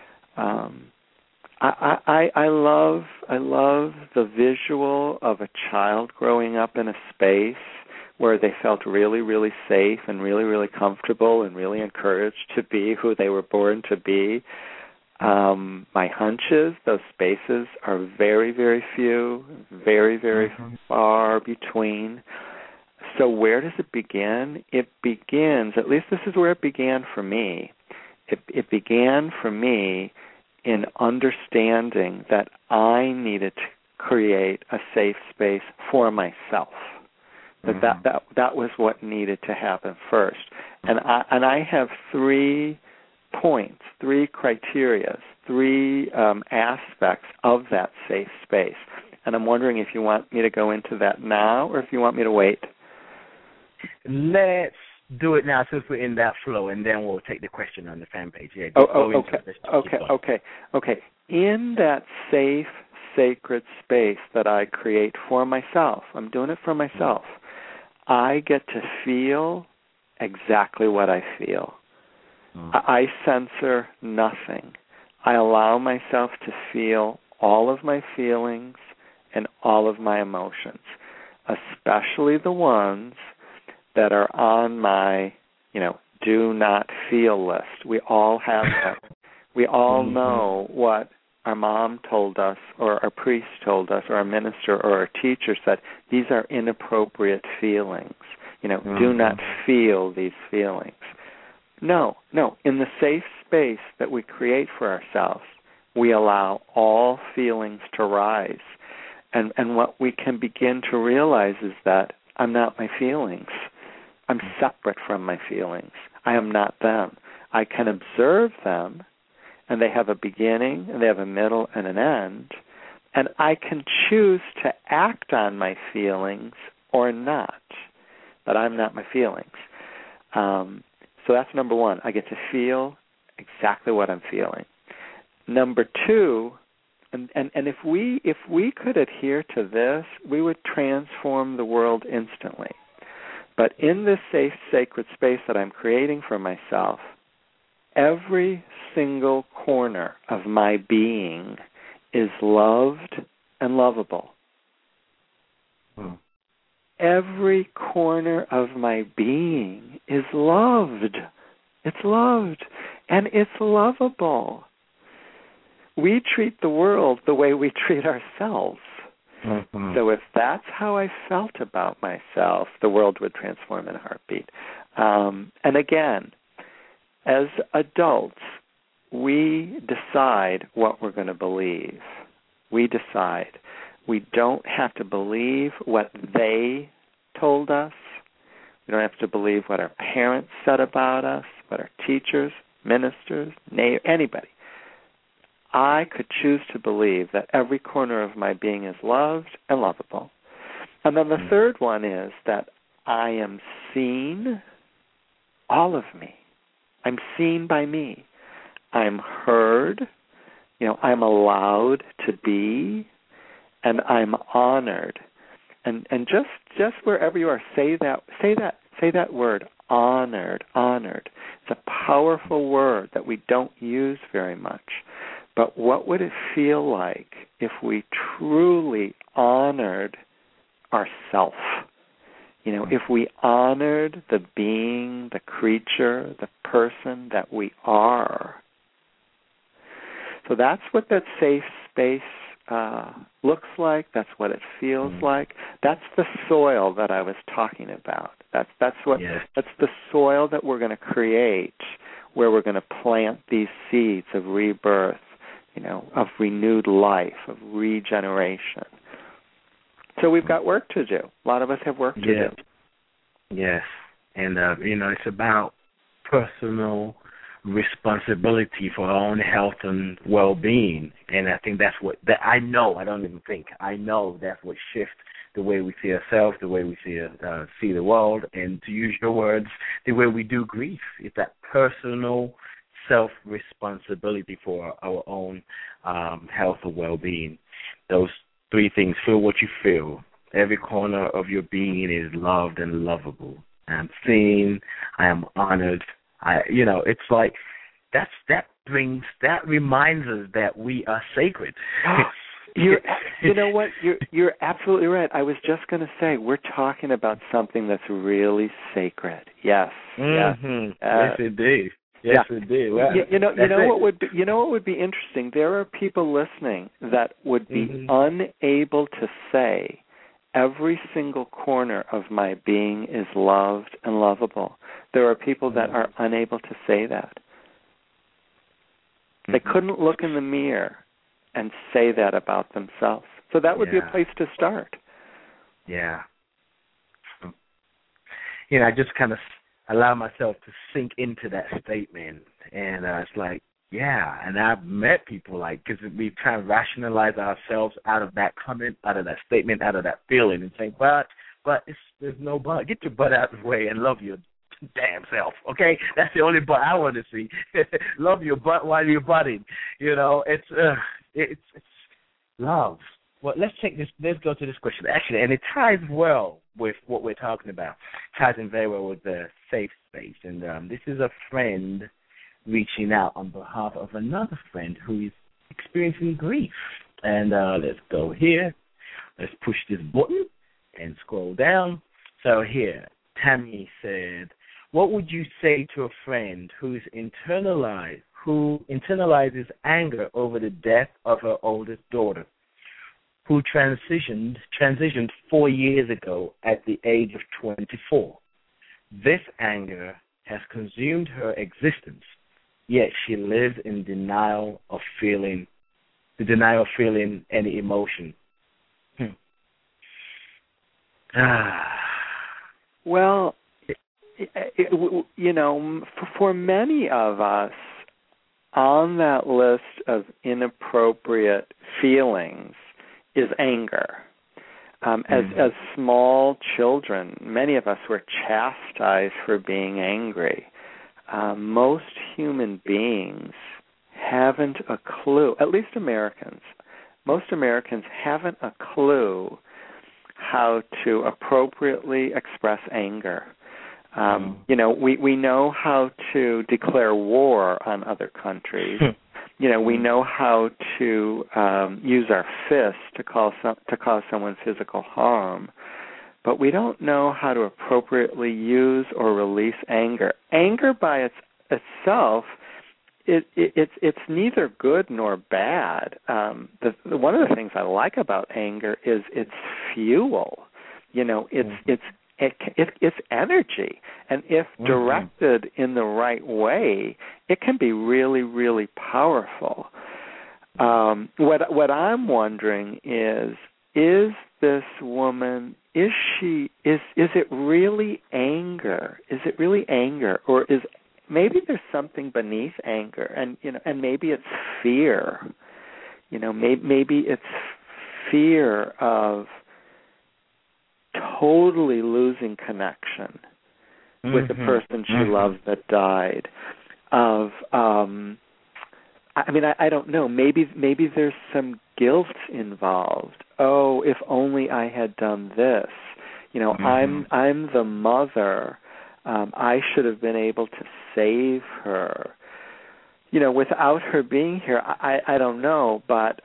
I love the visual of a child growing up in a space where they felt really, really safe and really, really comfortable and really encouraged to be who they were born to be. My hunch is those spaces are very, very few, very, very far between. So where does it begin? It begins, at least this is where it began for me. It began for me in understanding that I needed to create a safe space for myself. That was what needed to happen first. And I have 3 points, 3 criteria, 3 aspects of that safe space. And I'm wondering if you want me to go into that now or if you want me to wait. Let's do it now since we're in that flow, and then we'll take the question on the fan page. Yeah, okay. In that safe, sacred space that I create for myself, I'm doing it for myself, I get to feel exactly what I feel. I censor nothing. I allow myself to feel all of my feelings and all of my emotions, especially the ones that are on my, do not feel list. We all have that. We all know what our mom told us or our priest told us or our minister or our teacher said. These are inappropriate feelings. Do not feel these feelings. No. In the safe space that we create for ourselves, we allow all feelings to rise. And what we can begin to realize is that I'm not my feelings. I'm separate from my feelings. I am not them. I can observe them, and they have a beginning, and they have a middle and an end, and I can choose to act on my feelings or not, but I'm not my feelings. So that's number 1. I get to feel exactly what I'm feeling. Number 2, and if we could adhere to this, we would transform the world instantly. But in this safe, sacred space that I'm creating for myself, every single corner of my being is loved and lovable. Every corner of my being is loved. It's loved, and it's lovable. We treat the world the way we treat ourselves. So if that's how I felt about myself, the world would transform in a heartbeat. And again, as adults, we decide what we're going to believe. We decide. We don't have to believe what they told us. We don't have to believe what our parents said about us, what our teachers, ministers, anybody. I could choose to believe that every corner of my being is loved and lovable. And then the third one is that I am seen, all of me. I'm seen by me. I'm heard. I'm allowed to be. and I'm honored. And just wherever you are, say that word, honored. It's a powerful word that we don't use very much. But what would it feel like if we truly honored ourself? You know, if we honored the being, the creature, the person that we are. So that's what that safe space looks like. That's what it feels like. That's the soil that I was talking about. That's the soil that we're going to create, where we're going to plant these seeds of rebirth, you know, of renewed life, of regeneration. So we've got work to do. A lot of us have work to do. Yes. And, you know, it's about personal responsibility for our own health and well-being. And I think that's what, I know that's what shifts the way we see ourselves, the way we see the world, and to use your words, the way we do grief. It's that personal self-responsibility for our own health and well-being. Those three things: feel what you feel. Every corner of your being is loved and lovable. I am seen. I am honored. It's like that reminds us that we are sacred. You know what? You're absolutely right. I was just going to say, we're talking about something that's really sacred. Yes. Mm-hmm. Yes, indeed. Yes, indeed. Well, you know what would be interesting? There are people listening that would be unable to say, every single corner of my being is loved and lovable. There are people that are unable to say that. They couldn't look in the mirror and say that about themselves. So that would be a place to start. Yeah. You know, I just kind of allow myself to sink into that statement. And it's like, yeah. And I've met people because we try to rationalize ourselves out of that comment, out of that statement, out of that feeling, and say, but there's no but. Get your butt out of the way and love your damn self, okay? That's the only butt I want to see. Love your butt while you're butting. You know, it's love. Well, let's go to this question. Actually, and it ties well with what we're talking about. It ties in very well with the safe space. And this is a friend reaching out on behalf of another friend who is experiencing grief. And let's go here. Let's push this button and scroll down. So here, Tammy said, what would you say to a friend who internalizes anger over the death of her oldest daughter, who transitioned 4 years ago at the age of 24? This anger has consumed her existence, yet she lives in denial of feeling any emotion. Well, for many of us, on that list of inappropriate feelings is anger. As small children, many of us were chastised for being angry. Most human beings haven't a clue, at least Americans. Most Americans haven't a clue how to appropriately express anger. We know how to declare war on other countries. We know how to use our fists to cause someone physical harm, but we don't know how to appropriately use or release anger. Anger by itself, it's neither good nor bad. One of the things I like about anger is its fuel. It's energy, and if directed in the right way, it can be really, really powerful. What I'm wondering is this woman, is it really anger? Is it really anger, or is maybe there's something beneath anger, and maybe it's fear. Maybe it's fear of totally losing connection with the person she loves that died, of I don't know. Maybe there's some guilt involved. Oh, if only I had done this. I'm the mother. I should have been able to save her. Without her being here, I don't know. But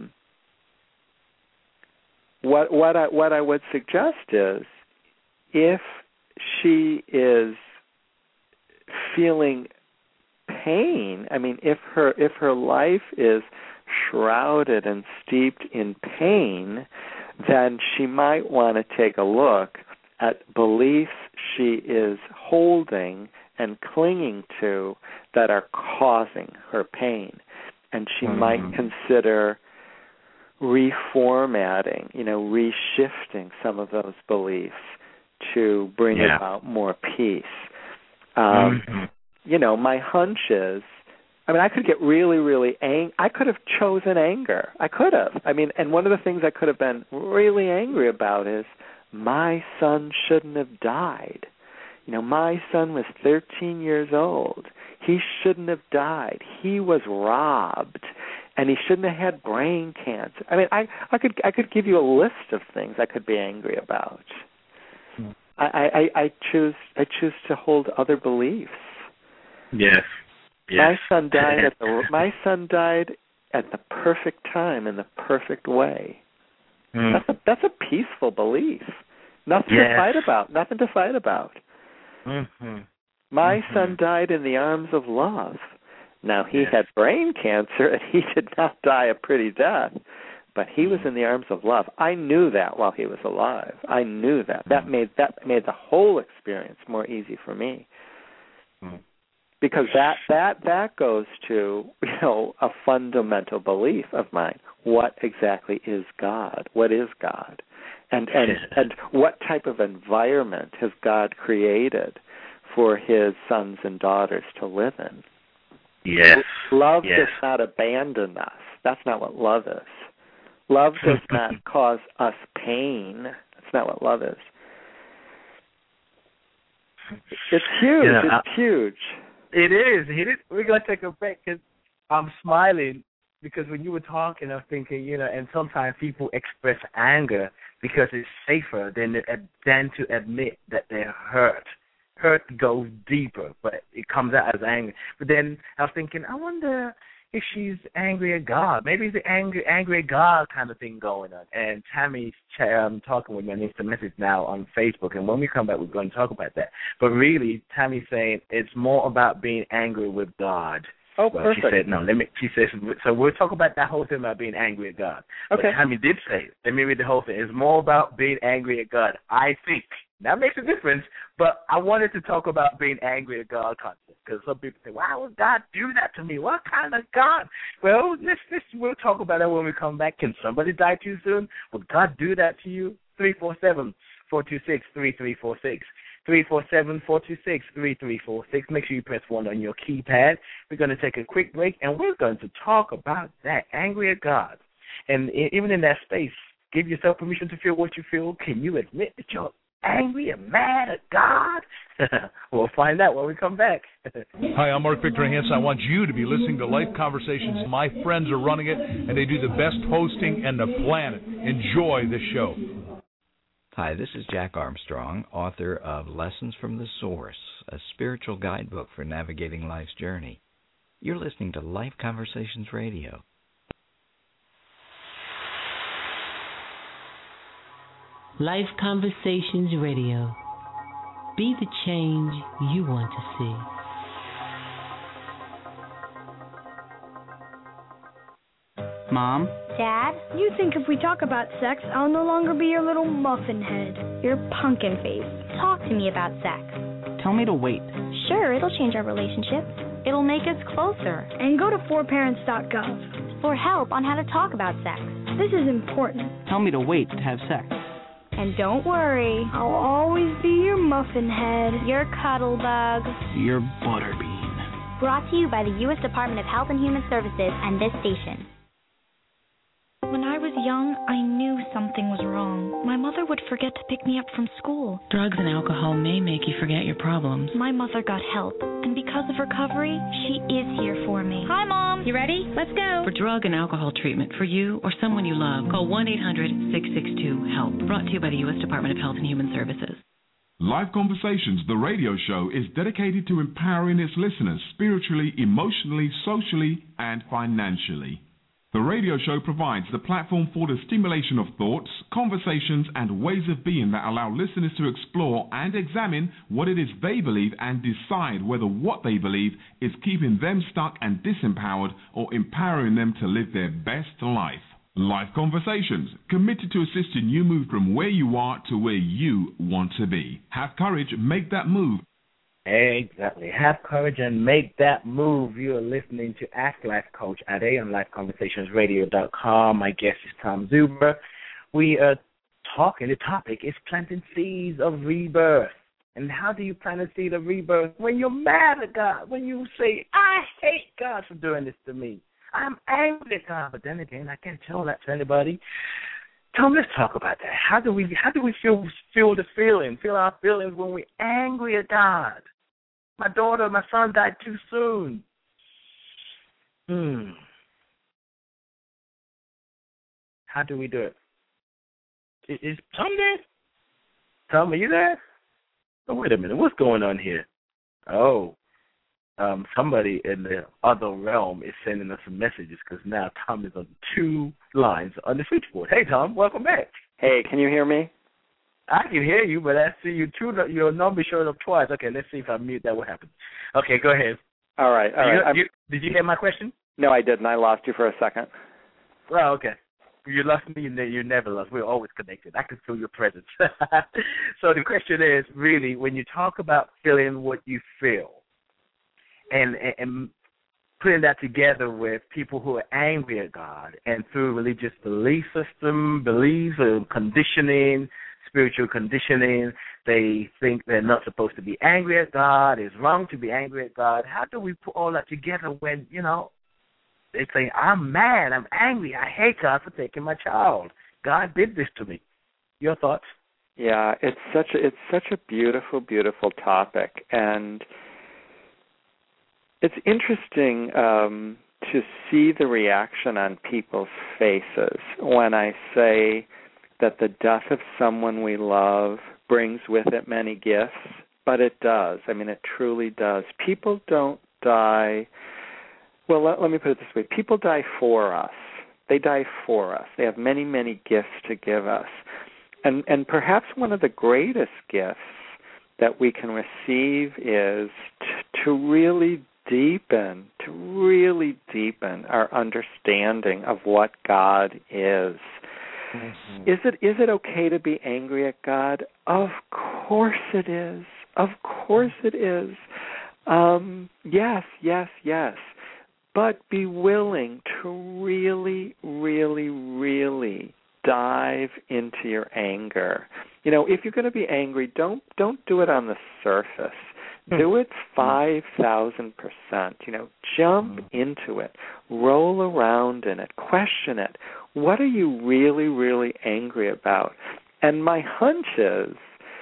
what I would suggest is, if she is feeling pain, if her life is shrouded and steeped in pain, then she might want to take a look at beliefs she is holding and clinging to that are causing her pain. And she might consider reformatting, reshifting some of those beliefs to bring about more peace. My hunch is, I could get really, really angry. I could have chosen anger. I could have. And one of the things I could have been really angry about is my son shouldn't have died. My son was 13 years old. He shouldn't have died. He was robbed, and he shouldn't have had brain cancer. I could give you a list of things I could be angry about. I choose to hold other beliefs. Yes. My son died at the perfect time in the perfect way. That's a peaceful belief. Nothing to fight about. My son died in the arms of love. Now, he had brain cancer, and he did not die a pretty death, but he was in the arms of love. I knew that while he was alive. I knew that. That made the whole experience more easy for me. Because that goes to, a fundamental belief of mine. What exactly is God? What is God? And what type of environment has God created for his sons and daughters to live in? Yes. Love does not abandon us. That's not what love is. Love does not cause us pain. That's not what love is. It's huge. It's huge. It is. We're going to take a break because I'm smiling because when you were talking, I'm thinking, and sometimes people express anger because it's safer than to admit that they're hurt. Hurt goes deeper, but it comes out as anger. But then I was thinking, I wonder if she's angry at God. Maybe it's the angry at God kind of thing going on. And Tammy's talking with me on instant message now on Facebook, and when we come back, we're going to talk about that. But really, Tammy's saying it's more about being angry with God. Oh, well, perfect. She said, no, she says, so we'll talk about that whole thing about being angry at God. Okay. But Tammy did say, let me read the whole thing. It's more about being angry at God, I think. That makes a difference, but I wanted to talk about being angry at God concept, because some people say, why would God do that to me? What kind of God? Well, we'll talk about that when we come back. Can somebody die too soon? Would God do that to you? 347-426-3346. 347-426-3346. Make sure you press 1 on your keypad. We're going to take a quick break, and we're going to talk about that, angry at God. And even in that space, give yourself permission to feel what you feel. Can you admit that you're angry and mad at God? We'll find out when we come back. Hi, I'm Mark Victor Hansen. I want you to be listening to Life Conversations. My friends are running it, and they do the best hosting on the planet. Enjoy the show. Hi, this is Jack Armstrong, author of Lessons from the Source, a spiritual guidebook for navigating life's journey. You're listening to Life Conversations Radio. Life Conversations Radio. Be the change you want to see. Mom? Dad? You think if we talk about sex, I'll no longer be your little muffin head, your pumpkin face. Talk to me about sex. Tell me to wait. Sure, it'll change our relationship. It'll make us closer. And go to forparents.gov for help on how to talk about sex. This is important. Tell me to wait to have sex. And don't worry, I'll always be your muffin head, your cuddle bug, your butterbean. Brought to you by the U.S. Department of Health and Human Services and this station. When I was young, I knew something was wrong. My mother would forget to pick me up from school. Drugs and alcohol may make you forget your problems. My mother got help, and because of recovery, she is here for me. Hi, Mom. You ready? Let's go. For drug and alcohol treatment for you or someone you love, call 1-800-662-HELP. Brought to you by the U.S. Department of Health and Human Services. Live Conversations, the radio show, is dedicated to empowering its listeners spiritually, emotionally, socially, and financially. The radio show provides the platform for the stimulation of thoughts, conversations, and ways of being that allow listeners to explore and examine what it is they believe and decide whether what they believe is keeping them stuck and disempowered or empowering them to live their best life. Live Conversations, committed to assisting you move from where you are to where you want to be. Have courage, make that move. Exactly. Have courage and make that move. You are listening to Ask Life Coach Ade on LifeConversationsRadio.com. My guest is Tom Zuber. We are talking, the topic is planting seeds of rebirth. And how do you plant a seed of rebirth? When you're mad at God, when you say, I hate God for doing this to me. I'm angry at God, but then again, I can't tell that to anybody. Tom, let's talk about that. How do we feel the feeling, feel our feelings when we're angry at God? My son died too soon. How do we do it? Is Tom there? Tom, are you there? Oh, wait a minute. What's going on here? Oh, somebody in the other realm is sending us some messages because now Tom is on 2 lines on the switchboard. Hey, Tom, welcome back. Hey, can you hear me? I can hear you, but I see your number showed up twice. Okay, let's see if I mute that. What happens? Okay, go ahead. All right. Did you hear my question? No, I didn't. I lost you for a second. Well, okay. You lost me, you never lost. We're always connected. I can feel your presence. So the question is, really, when you talk about feeling what you feel and putting that together with people who are angry at God and through religious belief system, beliefs and conditioning, spiritual conditioning, they think they're not supposed to be angry at God, it's wrong to be angry at God. How do we put all that together when, they say, I'm mad, I'm angry, I hate God for taking my child. God did this to me. Your thoughts? Yeah, it's such a beautiful, beautiful topic, and it's interesting to see the reaction on people's faces when I say that the death of someone we love brings with it many gifts, but it does. I mean, it truly does. People don't die. Well, let me put it this way. People die for us. They die for us. They have many, many gifts to give us. And perhaps one of the greatest gifts that we can receive is to really deepen our understanding of what God is. Mm-hmm. Is it okay to be angry at God? Of course it is. Of course it is. Yes. But be willing to really, really, really dive into your anger. If you're going to be angry, don't do it on the surface. Do it 5,000%. Jump into it. Roll around in it. Question it. What are you really, really angry about? And my hunch is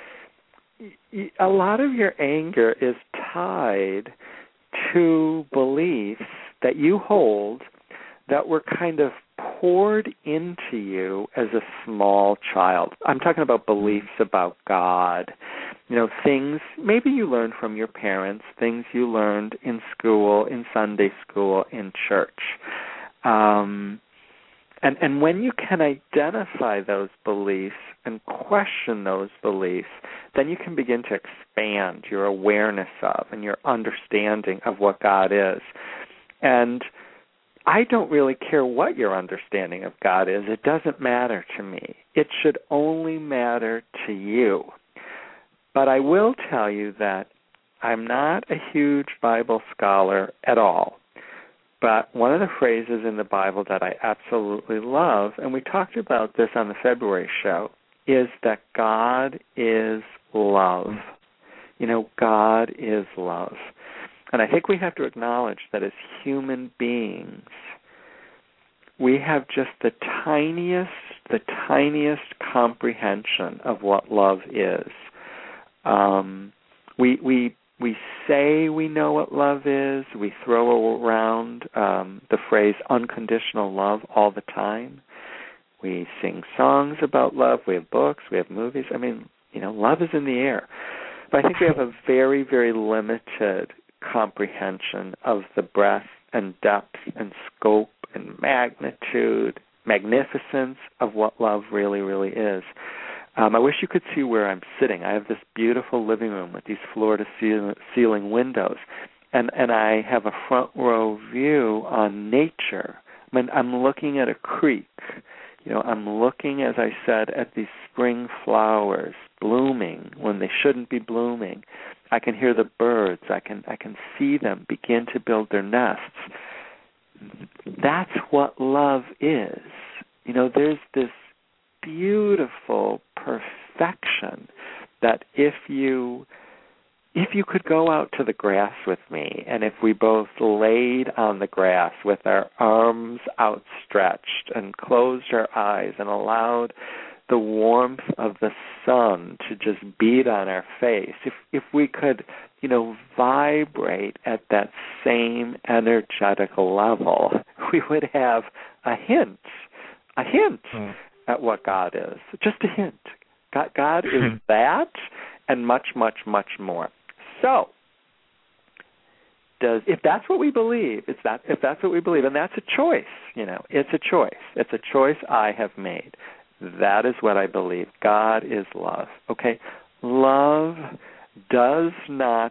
a lot of your anger is tied to beliefs that you hold that were kind of poured into you as a small child. I'm talking about beliefs about God. Things maybe you learned from your parents, things you learned in school, in Sunday school, in church. And when you can identify those beliefs and question those beliefs, then you can begin to expand your awareness of and your understanding of what God is. And I don't really care what your understanding of God is. It doesn't matter to me. It should only matter to you. But I will tell you that I'm not a huge Bible scholar at all. But one of the phrases in the Bible that I absolutely love, and we talked about this on the February show, is that God is love. God is love. And I think we have to acknowledge that as human beings, we have just the tiniest comprehension of what love is. We say we know what love is. We throw around the phrase unconditional love all the time. We sing songs about love. We have books. We have movies. I mean, love is in the air. But I think we have a very, very limited comprehension of the breadth and depth and scope and magnificence of what love really, really is. I wish you could see where I'm sitting. I have this beautiful living room with these floor-to-ceiling windows, and I have a front row view on nature. I mean, I'm looking at a creek. I'm looking, as I said, at these spring flowers blooming when they shouldn't be blooming. I can hear the birds. I can see them begin to build their nests. That's what love is. There's this beautiful perfection that if you could go out to the grass with me, and if we both laid on the grass with our arms outstretched and closed our eyes and allowed the warmth of the sun to just beat on our face, if we could, vibrate at that same energetic level, we would have a hint at what God is. Just a hint. God is that and much, much, much more. So, if that's what we believe, if that's what we believe, and that's a choice, it's a choice. It's a choice I have made. That is what I believe. God is love. Okay? Love doesn't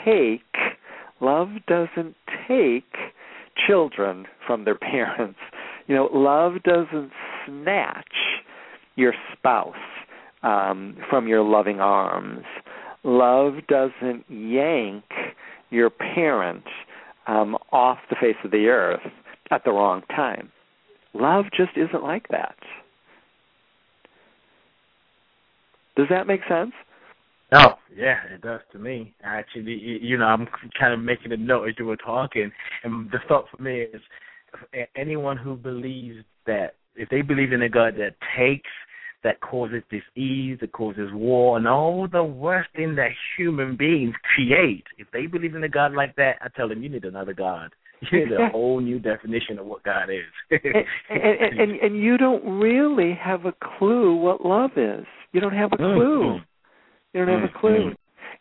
take children from their parents. Love doesn't snatch your spouse from your loving arms. Love doesn't yank your parent off the face of the earth at the wrong time. Love just isn't like that. Does that make sense? Oh, yeah, it does to me. Actually, I'm kind of making a note as you were talking, and the thought for me is anyone who believes that, if they believe in a God that takes, that causes disease, that causes war, and all the worst thing that human beings create, if they believe in a God like that, I tell them, you need another God. You need a whole new definition of what God is. and you don't really have a clue what love is. You don't have a clue. Mm-hmm. You don't have a clue.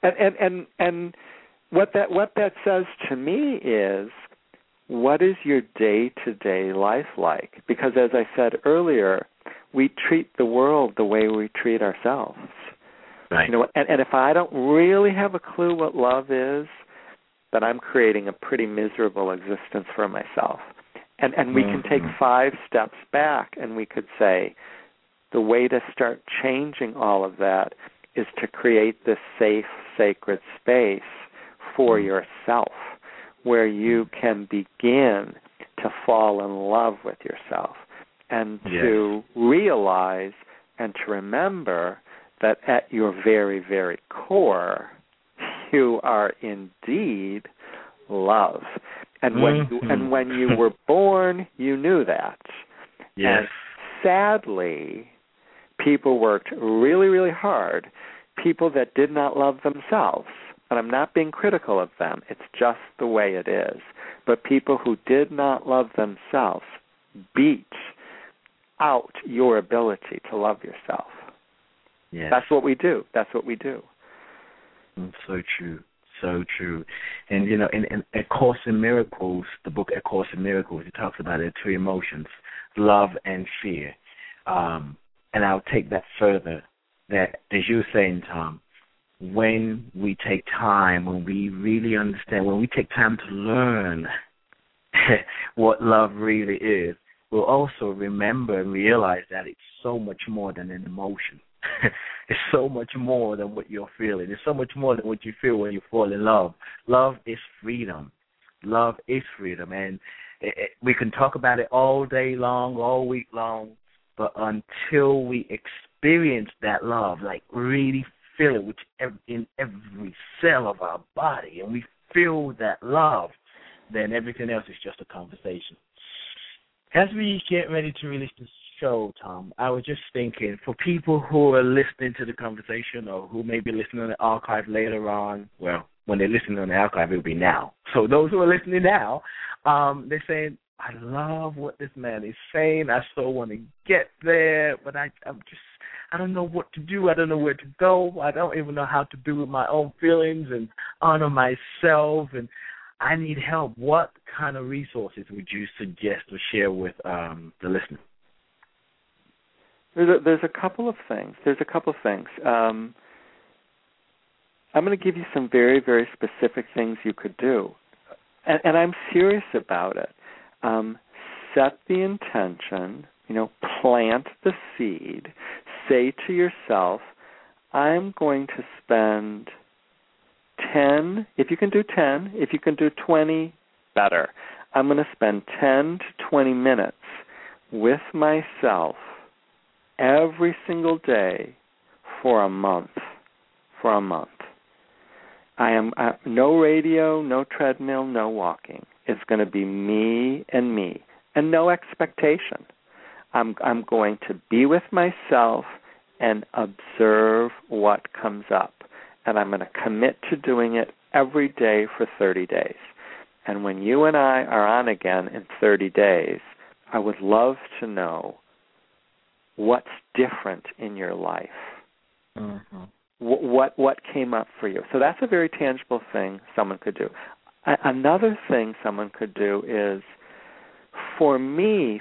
And what that says to me is, what is your day-to-day life like? Because as I said earlier, we treat the world the way we treat ourselves. Right. And if I don't really have a clue what love is, then I'm creating a pretty miserable existence for myself. And we can take 5 steps back, and we could say, the way to start changing all of that is to create this safe, sacred space for yourself, where you can begin to fall in love with yourself and to realize and to remember that at your very, very core, you are indeed love. And when you were born, you knew that. Yes. And sadly, people worked really, really hard, people that did not love themselves. And I'm not being critical of them. It's just the way it is. But people who did not love themselves beat out your ability to love yourself. Yes. That's what we do. That's what we do. So true. So true. And, in A Course in Miracles, the book A Course in Miracles, it talks about it, 2 emotions, love and fear. And I'll take that further, that, as you were saying, Tom, when we take time, when we really understand, when we take time to learn what love really is, we'll also remember and realize that it's so much more than an emotion. It's so much more than what you're feeling. It's so much more than what you feel when you fall in love. Love is freedom. Love is freedom. And we can talk about it all day long, all week long, but until we experience that love, like really feel it in every cell of our body, and we feel that love, then everything else is just a conversation. As we get ready to release the show, Tom, I was just thinking, for people who are listening to the conversation or who may be listening on the archive later on, well, when they're listening on the archive, it'll be now. So those who are listening now, they're saying, I love what this man is saying. I so want to get there, but I don't know what to do. I don't know where to go. I don't even know how to do with my own feelings and honor myself, and I need help. What kind of resources would you suggest or share with the listener? There's a couple of things. I'm going to give you some very, very specific things you could do, and I'm serious about it. Set the intention, plant the seed. Say to yourself, I'm going to spend 10, if you can do 10, if you can do 20, better. I'm going to spend 10 to 20 minutes with myself every single day for a month. I am no radio, no treadmill, no walking. It's going to be me and no expectation. I'm going to be with myself and observe what comes up. And I'm going to commit to doing it every day for 30 days. And when you and I are on again in 30 days, I would love to know what's different in your life. Mm-hmm. What came up for you. So that's a very tangible thing someone could do. Another thing someone could do is, for me,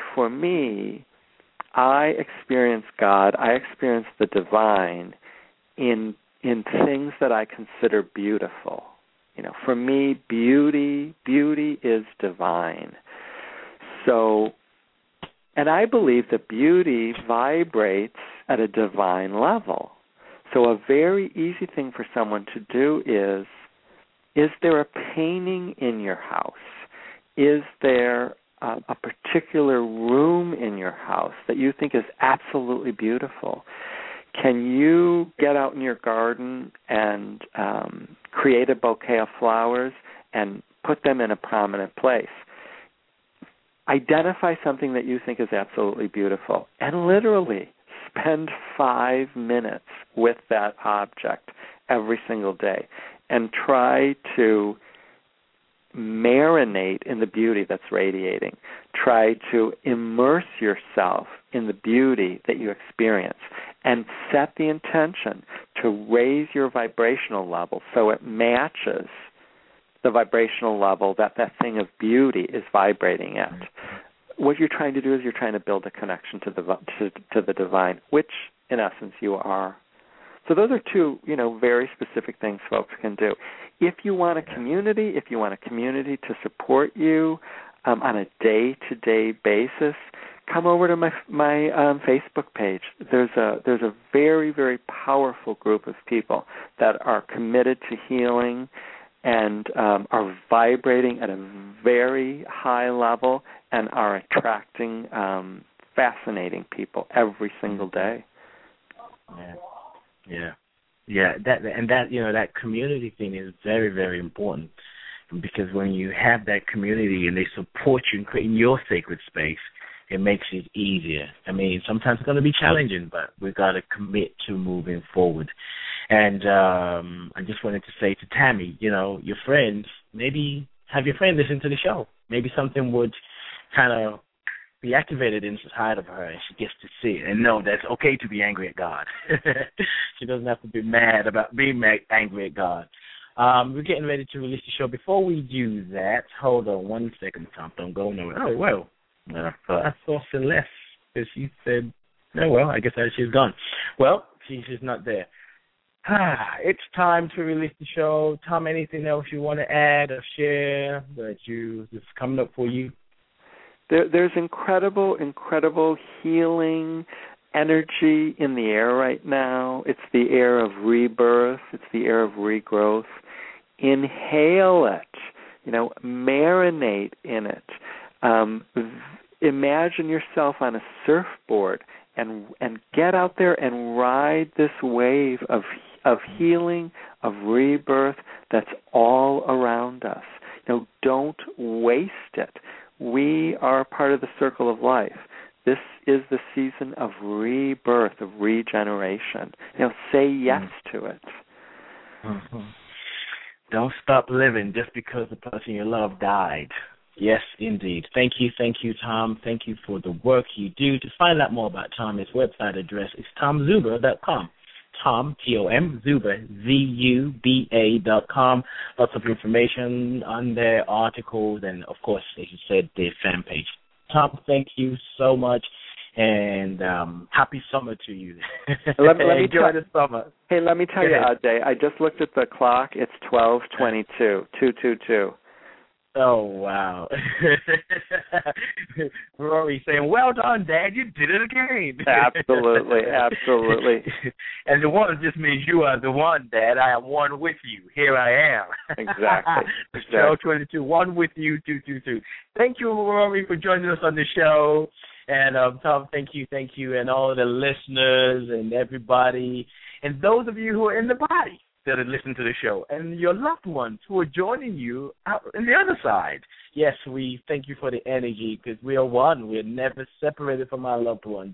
I experience God, I experience the divine in things that I consider beautiful. For me, beauty is divine. So, and I believe that beauty vibrates at a divine level. So a very easy thing for someone to do is there a painting in your house? Is there a particular room in your house that you think is absolutely beautiful? Can you get out in your garden and create a bouquet of flowers and put them in a prominent place? Identify something that you think is absolutely beautiful and literally spend 5 minutes with that object every single day and try to marinate in the beauty that's radiating. Try to immerse yourself in the beauty that you experience and set the intention to raise your vibrational level so it matches the vibrational level that thing of beauty is vibrating at. What you're trying to do is you're trying to build a connection to the divine, which in essence you are. So those are two, very specific things folks can do. If you want a community, to support you on a day-to-day basis, come over to my Facebook page. There's a very, very powerful group of people that are committed to healing and are vibrating at a very high level and are attracting fascinating people every single day. Yeah. That community thing is very, very important, because when you have that community and they support you in creating your sacred space, it makes it easier. I mean, sometimes it's going to be challenging, but we've got to commit to moving forward. And I just wanted to say to Tammy, your friends, maybe have your friend listen to the show. Maybe something would kind of be activated inside of her, and she gets to see it and know that it's okay to be angry at God. She doesn't have to be mad about being angry at God. We're getting ready to release the show. Before we do that, hold on 1 second, Tom. Don't go nowhere. Oh, well, I saw Celeste, because she said, oh, well, I guess she's gone. Well, she's not there. It's time to release the show. Tom, anything else you want to add or share that's coming up for you? There's incredible healing energy in the air right now. It's the air of rebirth. It's the air of regrowth. Inhale it. Marinate in it. Imagine yourself on a surfboard and get out there and ride this wave of healing, of rebirth that's all around us. Don't waste it. We are part of the circle of life. This is the season of rebirth, of regeneration. Say yes to it. Mm-hmm. Don't stop living just because the person you love died. Yes, indeed. Thank you, Tom. Thank you for the work you do. To find out more about Tom, his website address is tomzuba.com. Tom, T-O-M, Zuba, Z-U-B-A.com. Lots of information on their articles and, of course, as you said, their fan page. Tom, thank you so much, and happy summer to you. Let me enjoy the summer. Hey, let me tell you, Ajay, I just looked at the clock. It's 12:22, 222. Oh, wow. Rory saying, well done, Dad. You did it again. Absolutely. And the one just means you are the one, Dad. I am one with you. Here I am. Exactly. 12:22, one with you, 222. Thank you, Rory, for joining us on the show. And Tom, thank you, and all the listeners and everybody, and those of you who are in the body that are listening to the show, and your loved ones who are joining you out on the other side. Yes, we thank you for the energy, because we are one. We are never separated from our loved ones.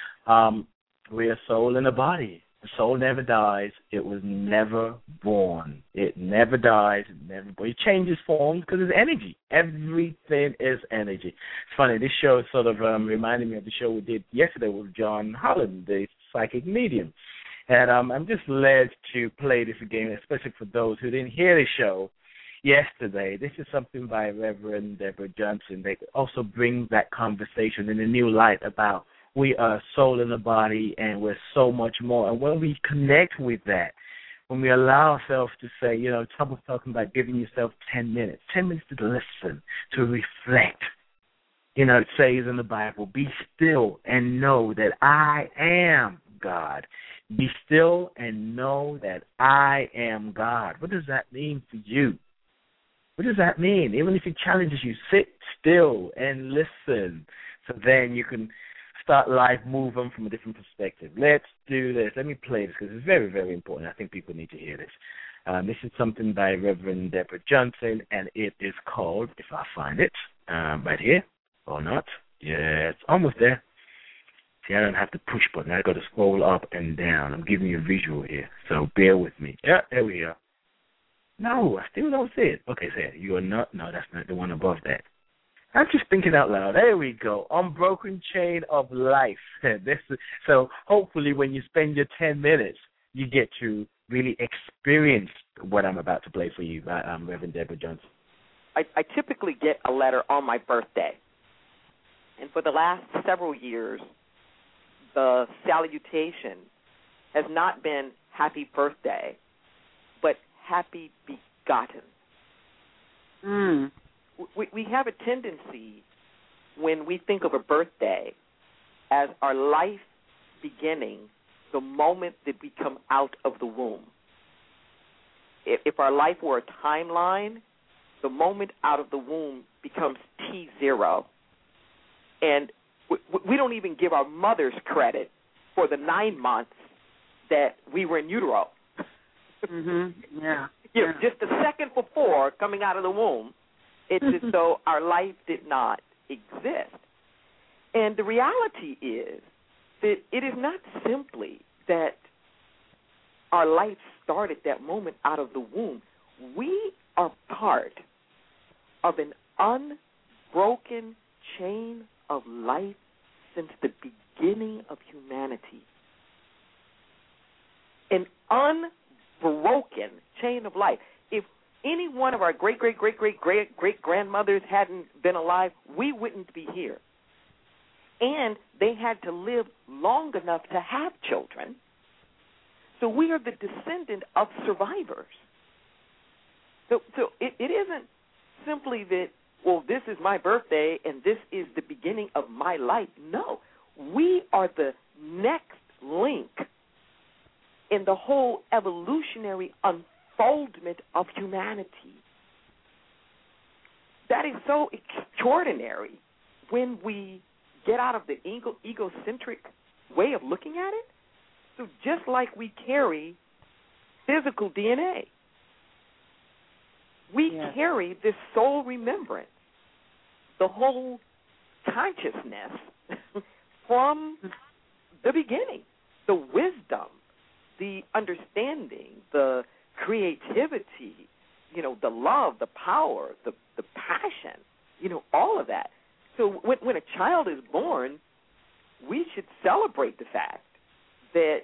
We are soul in a body. The soul never dies. It was never born. It never dies. It changes forms because it's energy. Everything is energy. It's funny. This show is sort of reminding me of the show we did yesterday with John Holland, the psychic medium. And I'm just led to play this again, especially for those who didn't hear the show yesterday. This is something by Reverend Deborah Johnson. They also bring that conversation in a new light about we are soul in the body and we're so much more. And when we connect with that, when we allow ourselves to say, Tom was talking about giving yourself 10 minutes to listen, to reflect. It says in the Bible, be still and know that I am God. Be still and know that I am God. What does that mean for you? What does that mean? Even if it challenges you, sit still and listen. So then you can start life moving from a different perspective. Let's do this. Let me play this because it's very, very important. I think people need to hear this. This is something by Reverend Deborah Johnson, and it is called, if I find it, right here, or not. Yeah, it's almost there. See, I don't have to push button. I got to scroll up and down. I'm giving you a visual here, so bear with me. Yeah, there we are. No, I still don't see it. Okay, so you are not. No, that's not the one above that. I'm just thinking out loud. There we go. Unbroken chain of life. So hopefully when you spend your 10 minutes, you get to really experience what I'm about to play for you by Reverend Deborah Johnson. I typically get a letter on my birthday. And for the last several years, the salutation has not been happy birthday, but happy begotten. We have a tendency when we think of a birthday as our life beginning the moment that we come out of the womb. If our life were a timeline, the moment out of the womb becomes T0. And we don't even give our mothers credit for the 9 months that we were in utero. Yeah. Just a second before coming out of the womb, it's as though our life did not exist. And the reality is that it is not simply that our life started that moment out of the womb. We are part of an unbroken chain of life since the beginning of humanity. An unbroken chain of life. If any one of our great-great-great-great-great-grandmothers hadn't been alive, we wouldn't be here. And they had to live long enough to have children. So we are the descendant of survivors. So it isn't simply that, well, this is my birthday and this is the beginning of my life. No, we are the next link in the whole evolutionary unfoldment of humanity. That is so extraordinary when we get out of the egocentric way of looking at it. So just like we carry physical DNA, we carry this soul remembrance. the whole consciousness from the beginning. The wisdom, the understanding, the creativity, the love, the power, the passion, all of that. So when a child is born, we should celebrate the fact that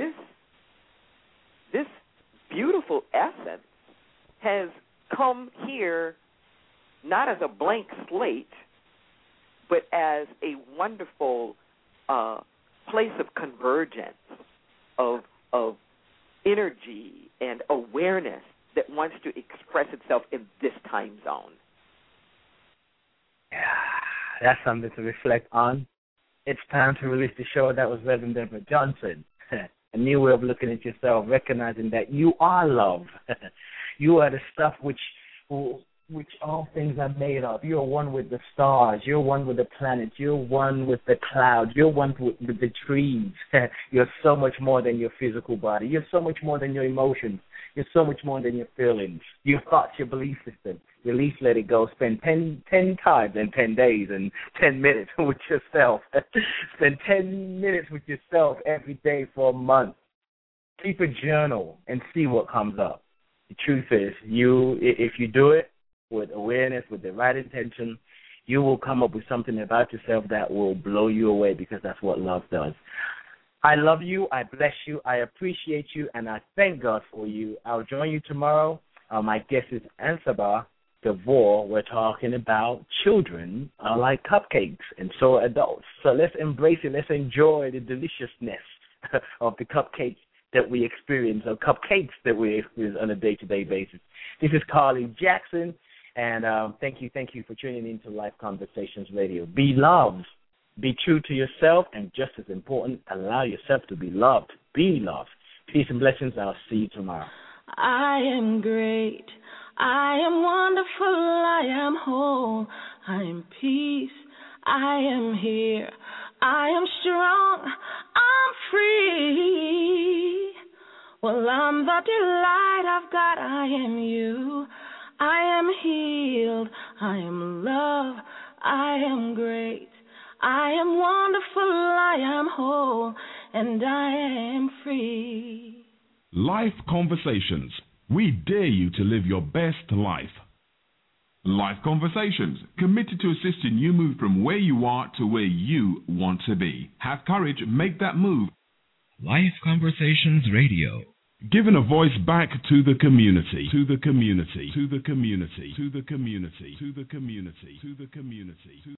this beautiful essence has come here not as a blank slate, but as a wonderful place of convergence, of energy and awareness that wants to express itself in this time zone. Yeah, that's something to reflect on. It's time to release the show. That was Reverend Deborah Johnson. A new way of looking at yourself, recognizing that you are love. You are the stuff which all things are made of. You're one with the stars. You're one with the planets. You're one with the clouds. You're one with the trees. You're so much more than your physical body. You're so much more than your emotions. You're so much more than your feelings, your thoughts, your belief system. Release, let it go. Spend 10 times in 10 days and 10 minutes with yourself. Spend 10 minutes with yourself every day for a month. Keep a journal and see what comes up. The truth is, if you do it with awareness, with the right intention, you will come up with something about yourself that will blow you away, because that's what love does. I love you, I bless you, I appreciate you, and I thank God for you. I'll join you tomorrow. My guest is Ansaba Devore. We're talking about children are like cupcakes, and so are adults. So let's embrace it. Let's enjoy the deliciousness of the cupcakes that we experience, or cupcakes that we experience on a day-to-day basis. This is Carly Jackson, and thank you for tuning in to Life Conversations Radio. Be loved. Be true to yourself, and just as important, allow yourself to be loved. Be loved. Peace and blessings. I'll see you tomorrow. I am great. I am wonderful. I am whole. I am peace. I am here. I am strong. I'm free. Well, I'm the delight of God. I am you. I am healed. I am love. I am great. I am wonderful, I am whole, and I am free. Life Conversations. We dare you to live your best life. Life Conversations, committed to assisting you move from where you are to where you want to be. Have courage, make that move. Life Conversations Radio. Giving a voice back to the community, to the community, to the community, to the community, to the community, to the community.